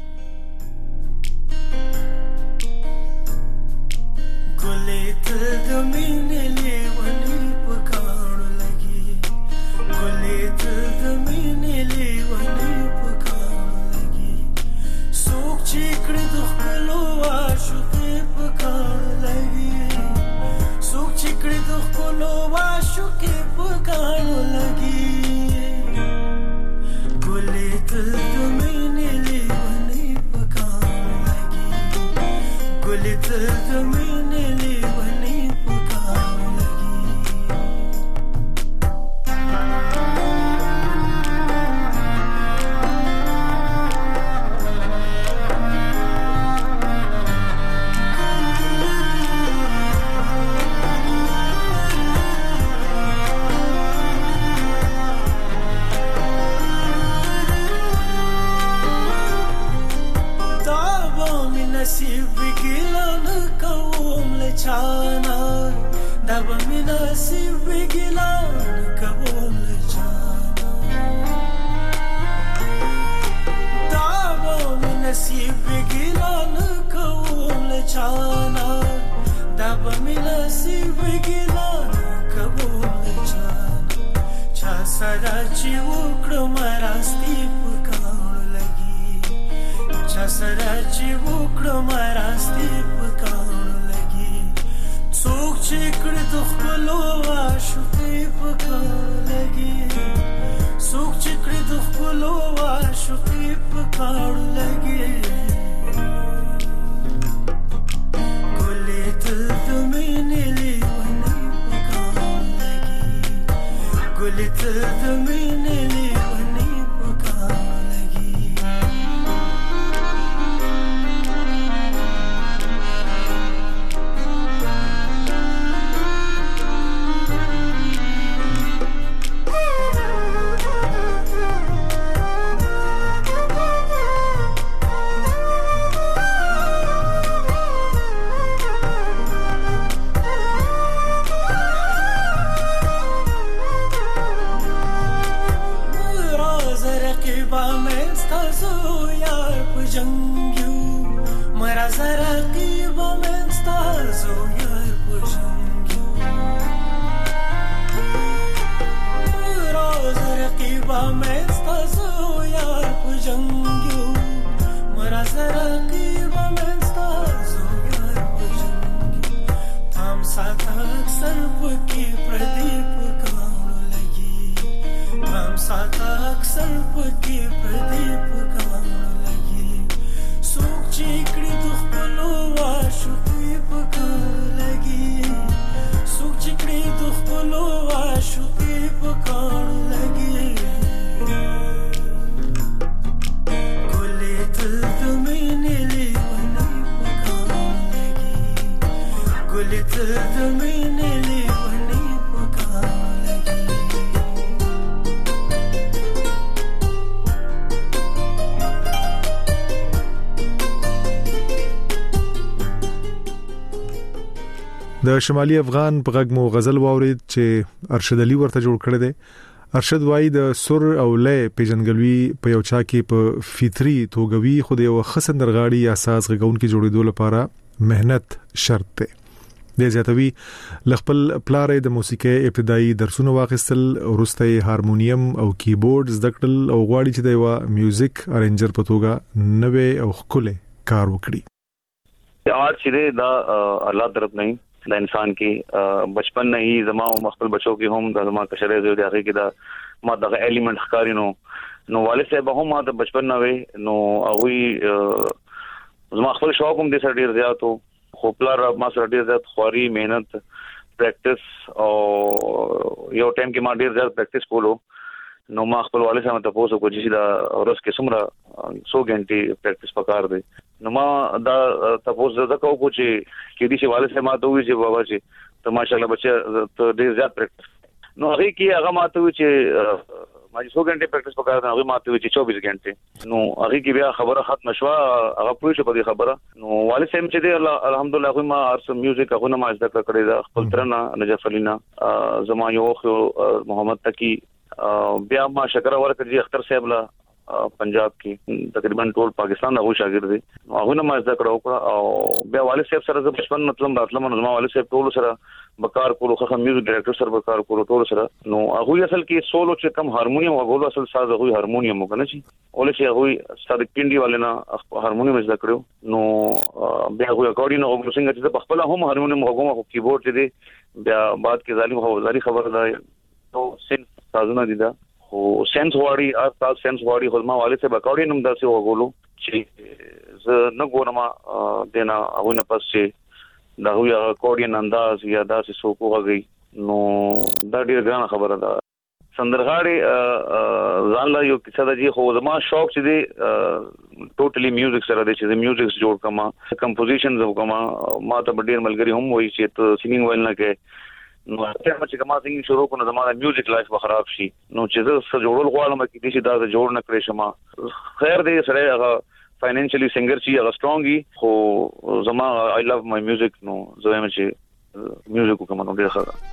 ګلې ته د مینې لیونی پکاړو لګي ګلې ته د مینې لیونی چیکړې د خپلو عاشقې په کار لګي څوک چیکړې د خپلو عاشقې په کار لګي ګلې ته د مینې لیونی په کار لګي ګلې ته د مینې لیونی په کار لګي نصیب ګلان کوم لچانا دب می نصیب ګلان کوم لچانا دب می نصیب ګلان کوم لچانا دب می نصیب ګلان کوم لچانا چا سره چې وکړم راستی پکاړو لګي چا سره چې وکړم راستی پکاړو لګي څوک چې کړ د خپلو عاشقې پکاړو لګي څوک چې کړ د خپلو عاشقې پکاړو لګي ګلې ته د مینې لیونی پکاړو لګي ګلې ته د مینې لیونی پکاړو لګي ګلې ته د مینې لیونی پکار د شمالي افغان په غږ مو غزل واورید چې ارشد علي ورته جوړ کړی دی. ارشد وایي د سر او لې پیژنګلوي په یو چا کې په فطري توګوي خو د یو خسندرغاړي یا ساز غږون کې جوړېدو لپاره مهنت شرط دی. د زیاتوي لخپل پلارې د موسیقي ابتدایي درسونه واخیستل، ورسته هارمونیم او کیبورډ زده کړل او غواړي چې د یو میوزیک ارنجر په توګه نوې او خپل کار وکړي. آرٹ چې دا الله طرف نه د انسان کې بچپن نه هی زما مخبل بچو کې هم د زما کشره زوی دی هغه کې دا ما دغه الیمنٹ ښکاری نو نو والد صاحب هم ما د بچپن نه وي نو هغه زما خپل شوق هم د سر ډیر زیاتو خو پلار ما سره ډیر زیات خوري مهنت پریکټس او یو ټایم کې ما ډیر زیات پریکټس کولو نو ما خپل والد صاحب ته پوښتنه کوم چې دا ورځ کې څومره څو غنټې پریکټس پکار دی نو ما دا تاسو زده کوم چې کې دي چې والد صاحب ما ته وی چې بابا چې ته ماشاءالله بچا ته ډیر زیات پریکټس نو هغه کې هغه ما ته وی چې ما څو غنټې پریکټس پکار دی هغه ما ته وی چې چوبیس غنټې نو هغه کې بیا خبره ختم شوه هغه پوه شو په دې خبره نو والد صاحب چې دی الحمدلله هغه ما ارس میوزیک هغه ما زده کړی دا خپل ترنه نجف علینا زما یو خو محمد تقی بیا ما شکر ورکړ چې اختر صاحب لا پنجاب کې تقریبا ټول پاکستان هغه شاګرد دي هغه نه ما زده کړو او بیا والد صاحب سره د بچپن مطلب راتلم نو ما والد صاحب ټول سره بکار کولو خو میوزیک ډایرکټر سره بکار کولو ټول سره نو هغه اصل کې سولو چې کم هارمونیم هغه اصل ساز هغه هارمونیم وکنه چې ولې چې هغه ستاره پینډي والے نه هارمونیم زده کړو نو بیا هغه اکورډین هغه څنګه چې په خپل هم هارمونیم هغه کیبورډ چې دی بیا بعد کې ظالم هو زاري خبر ده نو سین سازونه دي دا خو سنس واړی تاسو سنس واړی خو ما والد صاحب اکورډین هم داسې وګولو چې زه نه ګورم دینا هغه نه پس چې دا یو اکورډین انداز یا داسې څوک وغږی نو دا ډیر ګران خبره ده سندرغاړي ځان لا یو کیسه ده چې خو زما شوق چې دی ټوټلی میوزیک سره دی چې میوزیک جوړ کما کمپوزیشنز وکما ما ته ډیر ملګری هم وایي چې ته سینګ ویل نه کې نو هغه چې کما څنګه شروع کړو زموږ میوزیک لایف به خراب شي نو چې زه سره جوړول غواړم کې دې چې دا جوړ نه کړی شم خیر دې سره هغه فاینانشلی سنگر چې هغه سترونګي خو زما آی لوف مای میوزیک نو زه هم چې میوزیک کوم نو ډیر ښه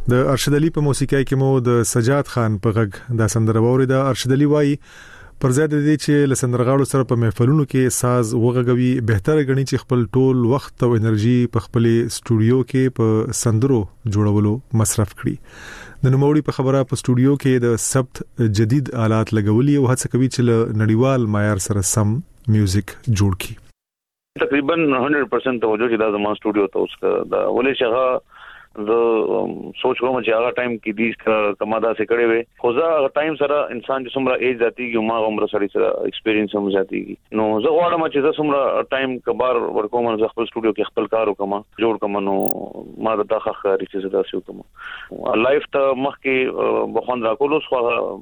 د ارشد علي په موسیقۍ کې مو د سجاد خان په غږ دا سندره واوریده. ارشد علي وایي پر ځای د دې چې لسندرغاړو سره په محفلونو کې ساز وغږوي، بهتره غني چې خپل ټول وخت او انرژي په خپل سټوډیو کې په سندرو جوړولو مصرف کړي. د نوموړي په خبره په سټوډیو کې د ثبت جدید آلات لګولي او هڅه کوي چې له نړیوال معیار سره سم میوزیک جوړ کړي. تقریبا one hundred percent توجه چې دا زموږ سټوډیو ته اوس دا ولې شغه زه سوچ کوم چې هغه ټایم کې دې کمادا سره کړي وي، خو زه هغه ټایم سره انسان چې څومره ایج ذاتيږي ما عمر سره سره ایکسپیرینس هم ذاتيږي. نو زه غواړم چې زه څومره ټایم کبار ورکوم زه خپل سټوډیو کې خپل کار وکم جوړ کوم. نو ما د تاخه خاري چې زه تاسو کوم لایف ته مخ کې بخوند راکولو خو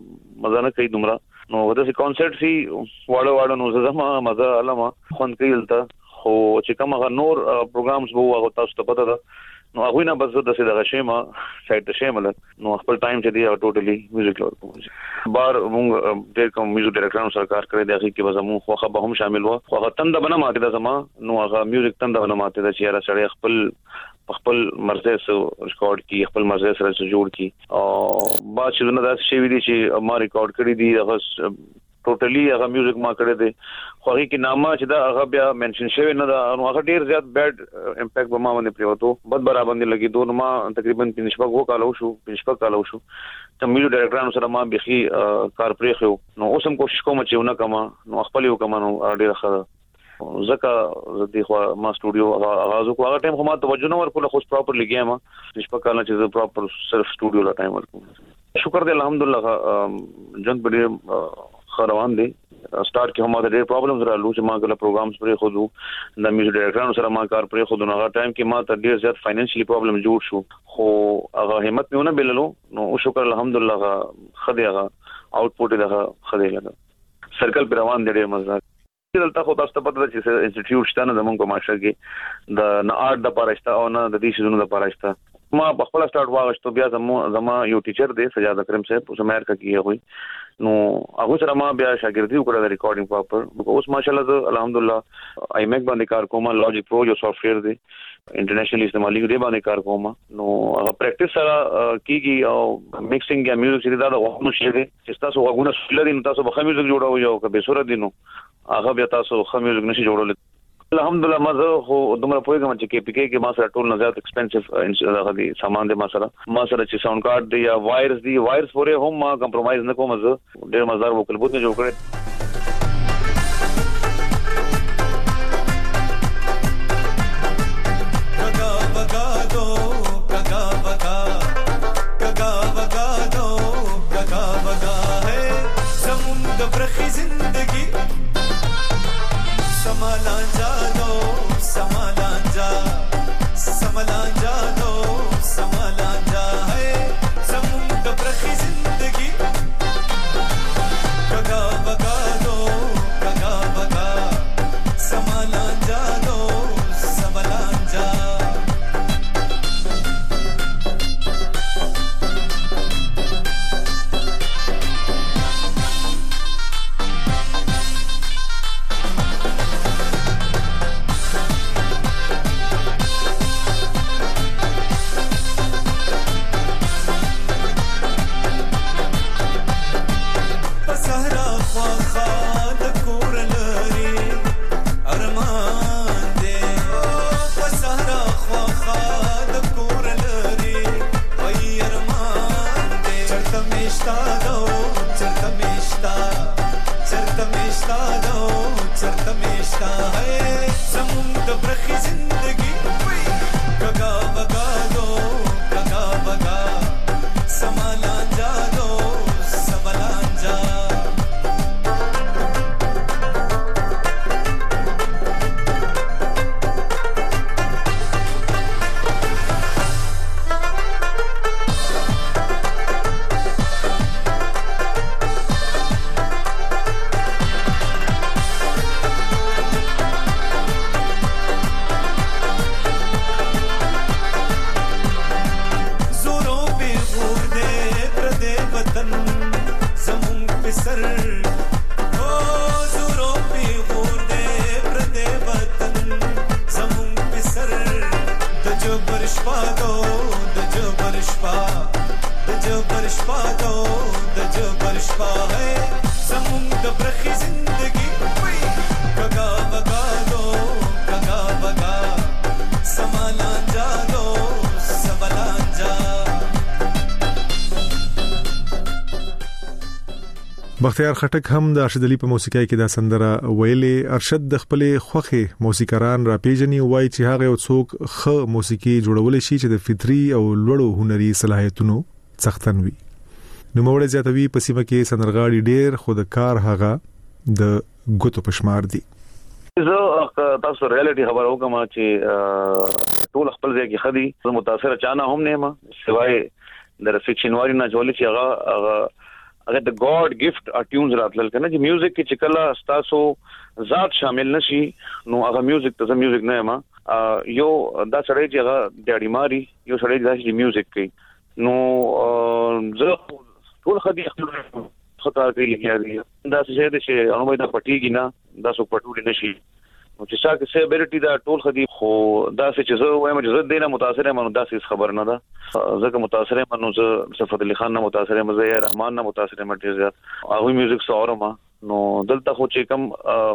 مزه نه کوي دومره. نو دا چې کانسرت سي واړه واړه نو زه ما مزه علما خوند کوي دلته، خو چې کوم هغه نور پروګرامز وو هغه تاسو ته پته ده. نو هغه نه بس د څه دغه شیمه سایت شیمه نو خپل ټایم چې دی ټوټلی میوزیک لور کوم. بار موږ ډېر کوم میوزیک ډایرکټرانو سره کار کړی دی، هغه کې به زمو خو به هم شامل وو. خو هغه تند بنه ماته ده زما، نو هغه میوزیک تند بنه ماته ده چې را سره خپل خپل مرزه سره ریکارډ کی، خپل مرزه سره جوړ کی. او با چې نه دا شی وی دي چې ما ریکارډ کړی دی هغه ټوټلی هغه میوزیک ما کړی دی، خو هغه کې نامه چې دا هغه بیا منشن شوی نه دا، نو هغه ډیر زیات بیډ امپیکټ به ما باندې پریوتو بد برابر باندې لګي. دوه ما تقریبا پنځه شپږ کالو شو پنځه کالو شو ته میوزیک ډایرکټرانو سره ما بيخي کار پرې خو. نو اوس هم کوشش کوم چې ونه کما نو خپل یو کما نو ډیر ښه زکه زدي خو ما سټوډیو اغاز کو هغه ټایم خو ما توجه نه ورکول، خو پراپر لګیا ما پنځه شپږ کال چې پراپر صرف سټوډیو لا ټایم ورکوم. شکر دې الحمدلله جن په خروان دي. سٹارټ کې هم دا ډېر پرابلمز رالو چې ما غل پروګرامز پرې خو د میوزیک ډایرکټرانو سره ما کار پرې خو نو هغه ټایم کې ما ته ډېر زیات فاینانشلی پرابلم جوړ شو، خو هغه همت مې ونه بللو. نو شکر الحمدلله خدای هغه اوټپوټ دغه خدای لګا سرکل پر روان دي ډېر مزه. دلته خو تاسو ته پته ده چې انسټیټیوټ شته نه زمونږ په معاشره کې د نه آرټ د پاراشته او نه د دې شنو د پاراشته. ما په خپل سٹارټ واغشتو بیا زمو زما یو ټیچر دی سجاد اکرم صاحب اوس امریکا کې وي، نو هغه سره ما بیا شاګردي وکړه د ریکارډینګ پراپر. اوس ماشاءالله الحمدلله آی میک باندې کار کوم، لاجیک پرو جو سافټ ویر دی انټرنیشنل استعمالي دی باندې کار کوم. نو هغه پریکټیس سره کیږي او میکسینګ یا میوزیک چې دا د وخت شي دی چې تاسو وګونه سولې نو تاسو به میوزیک جوړاو یو کبه صورت دی نو هغه بیا تاسو خو میوزیک نشي جوړول. الحمدلله مزه خو دومره پوهیږم چې کې پی کې کې ما سره ټول نه زیات ایکسپنسیو هغه دي سامان دي ما سره ما سره چې ساوند کارت دی یا وایرز دی وایرز پورې هم ما کمپرمایز نه کوم، زه ډېر مزدار وکړ بوت نه جوړ کړی. Shpa do, the jabbar shpa شپه دو د جبر شپه ہے زمون د برخي زندگی کگا بگا دو کگا بگا سمالان جا دو سبلان جا. بختیار خټک هم د ارشد علي په موسیقۍ کې دا سندره ویلې. ارشد د خپل خوخي موسیقاران را پیژني وای چې هغه یو څوک خ موسیقي جوړول شي چې د فطري او لوړو هنري صلاحیتونو څښتن وي. نو موږ زیاتوي په سیمه کې سندرغاړي ډېر خود کار هغه د ګوتو پشمار دي. زه تاسو ریالټي خبر وکم چې ټول خپل ځای کې خدي متاثر چانه هم نه ما سوای د فکشن واري نه جوړل چې هغه هغه اگر د ګاډ گیفت اټیونز راتل کنه چې میوزیک کې چې کله تاسو ذات شامل نشي نو هغه میوزیک ته میوزیک نه ما یو دا سړی چې هغه ډاډي ماري یو سړی چې میوزیک کوي نو زه ټول خدي خطر کوي لګیږي دا څه چې انو مې دا پټیږي نه دا څو پټول نشي نو چې څنګه سه ابيليټي دا ټول خدي خو دا څه چې زه وایم چې زه دینه متاثر یم نو دا څه خبر نه ده زه متاثر یم نو زه صفت علي خان نه متاثر یم زه رحمان نه متاثر یم ډیر هغه میوزیک سورما نو دلته خو چې کم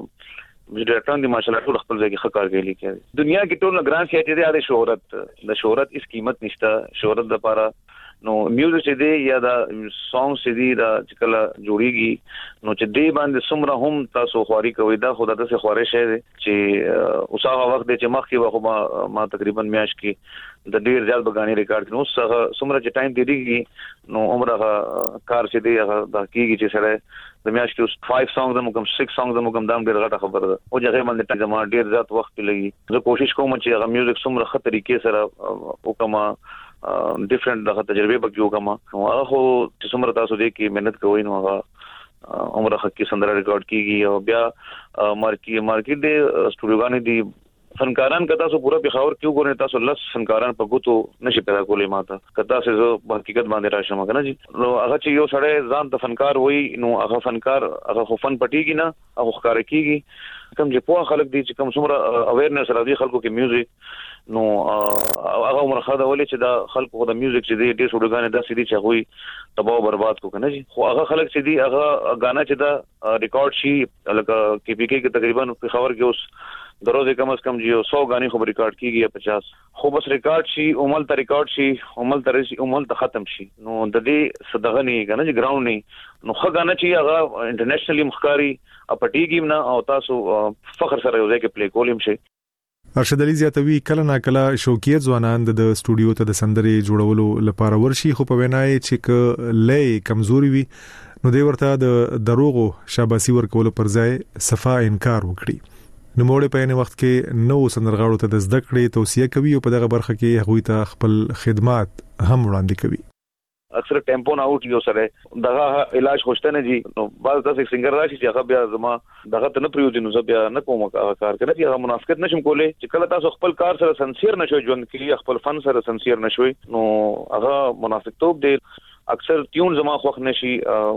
ډیرټان دي ماشاءالله ټول خپل ځای کې ښه کار کوي کېږي دنیا کې ټول ګران شي چې د شهرت د شهرت هیڅ قیمت نشته شهرت لپاره نو میوزیک چې دی یا دا سانګ چې دی دا چې کله جوړیږي نو چې دی باندې سمره هم تاسو خواري کوي دا خدای ته خواري شه دی چې اوسه وخت دی چې مخکې وخت ما ما تقریبا میاش کې د ډیر ځل بغانی ریکارډ نو سمره چې ټایم دیږي نو عمره کار چې دی هغه د کیږي چې سره د میاش کې پنځه سانګز د مکم شپږ سانګز د مکم دام ډیر غټه خبره ده او هغه باندې زما ډیر زیات وخت لګي زه کوشش کوم چې هغه میوزیک سمره ښه طریقې سره وکما ډیفرنٹ دغه تجربه بګیو کما نو هغه چې څومره تاسو دې کې مهنت کوئ نو هغه عمره حقي سندره ریکارډ کیږي او بیا مارکی مارکیټ دې سټوډیوګانې دي فنکاران کدا سو پورا بخاور کیوں ګورنه تاسو لس فنکاران په ګوتو نشي پیدا کولای ماته کدا سه زه حقیقت باندې راشم کنه جی نو هغه چې یو سړی ځان د فنکار وای نو هغه فنکار هغه خو فن پټیږي نه هغه ښکار کیږي کوم چې په خلک دي چې کوم څومره اویرنس راځي خلکو کې میوزیک نو هغه عمر خاطر ولې چې دا خلکو د میوزیک چې دی ډېر سړوګانې داسې دي چې هغه تباہ او برباد کو کنه جی خو هغه خلک چې دی هغه غانا چې دا ریکارډ شي لکه کې پی کې تقریبا په خبر کې اوس دروازه کم از کم جیو سو غانی خو ریکارډ کیږي یا پچاس خو بس ریکارډ شي عمل ته ریکارډ شي عمل ته شي عمل ته ختم شي نو د دې صدغه نه کنه چې ګراوند نه نو خو غانا چې هغه انټرنیشنلی مخکاری اپټیګم نه او تاسو فخر سره یو ځای کې پلی کولم شي. ارشد علي زیاتوي کله نا کله شوکیت ځوانان د استودیو ته د سندري جوړولو لپاره ورشي خو په وینای چې ک لې کمزوري وي نو دوی ورته د دروغو شاباسي ورکول پر ځای صفا انکار وکړي. نو موږ په یوه وخت کې نو سندرغاړو ته د زده کړې توصيه کوي او په دغه برخه کې هغه ته خپل خدمات هم وړاندې کوي. اکثر ټیمپو نه اوټ یو سره دغه علاج خوشته نه جی نو بعض داسې سنگر راشي چې هغه بیا زما دغه ته نه پریوځي نو بیا نه کوم کار کوي چې هغه منافقت نشم کولای چې کله تاسو خپل کار سره سنسیر نشوي ژوند کې خپل فن سره سنسیر نشوي نو هغه منافقتوب دی. اکثر ټیون زما خوښ نشي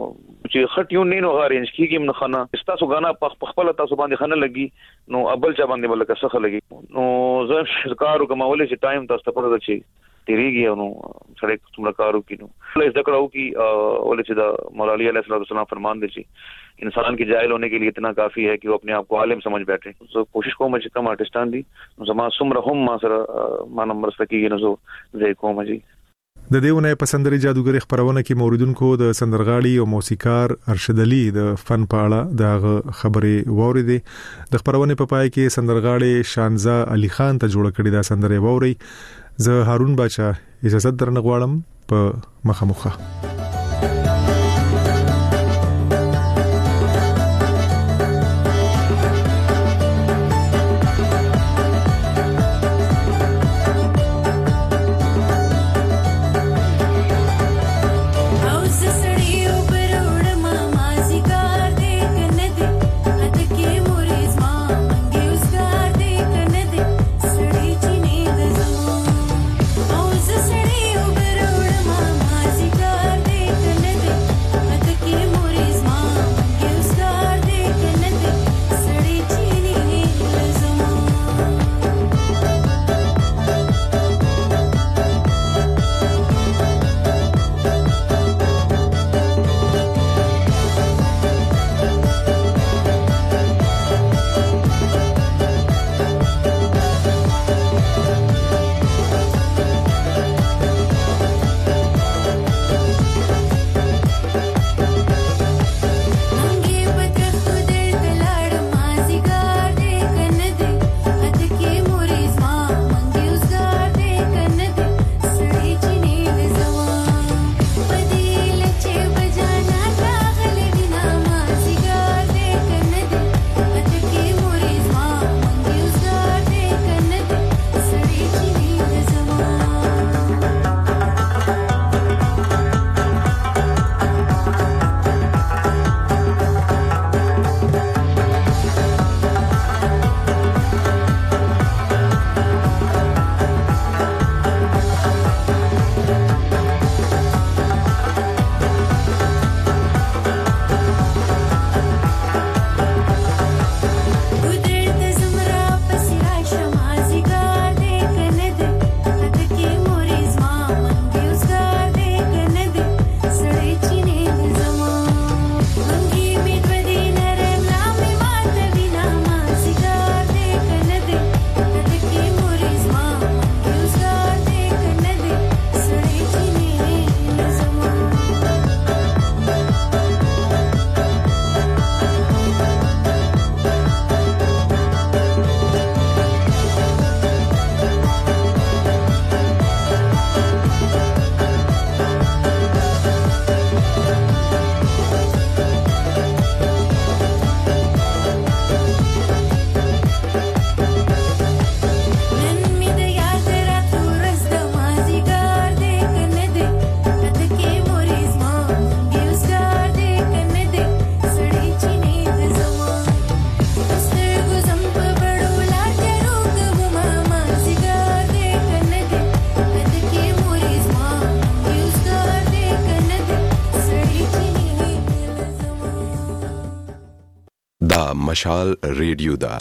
چې خټیون نه نو غارنج کیږي من خنه تاسو غانا په خپل تاسو باندې خنه لګي نو ابل چا باندې بلکې څه لګي نو زه شکار کومولې چې ټایم تاسو ته پړل شي تیریږي نو سره څومره کارو کینو له ذکر او کی ولې چې دا مولا علی علیہ السلام فرمان دي چې انسان کی جاہل ہونے کے لیے اتنا کافی ہے کہ وہ اپنے آپ کو عالم سمجھ بیٹھے سو کوشش کوم چې کم آرټستان دي نو زما څومره هم ما سره ما نمبر سکیږي نو زه زه کوم جی. د دیونه په سندري جادوګر خبرونه کې موریدونکو د سندرغاړي او موسیقار ارشد علي د فن په اړه د خبرې ووري د خبرونه په پای کې سندرغاړي شانزا علي خان ته جوړ کړی دا سندره ووري زه هارون باچا اجازه درنه غواړم په مخامخه. Car دا مشال ریډیو دا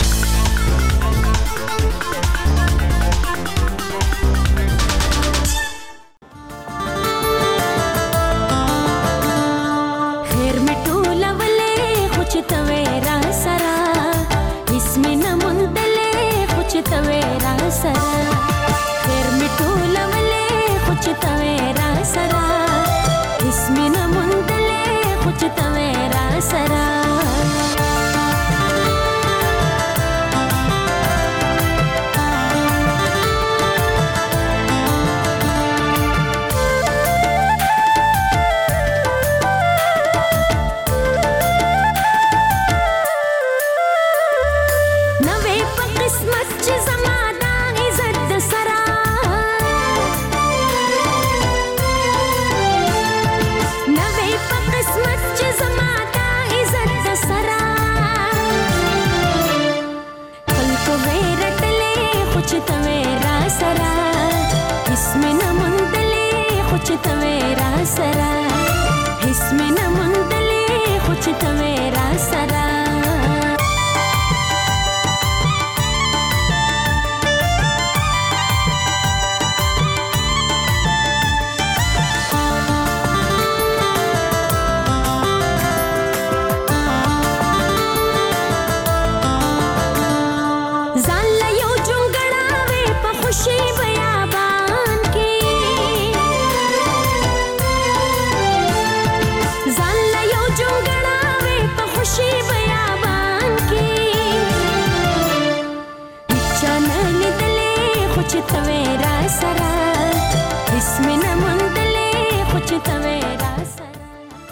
सरा हिस्मे न मंदले कुछ तवे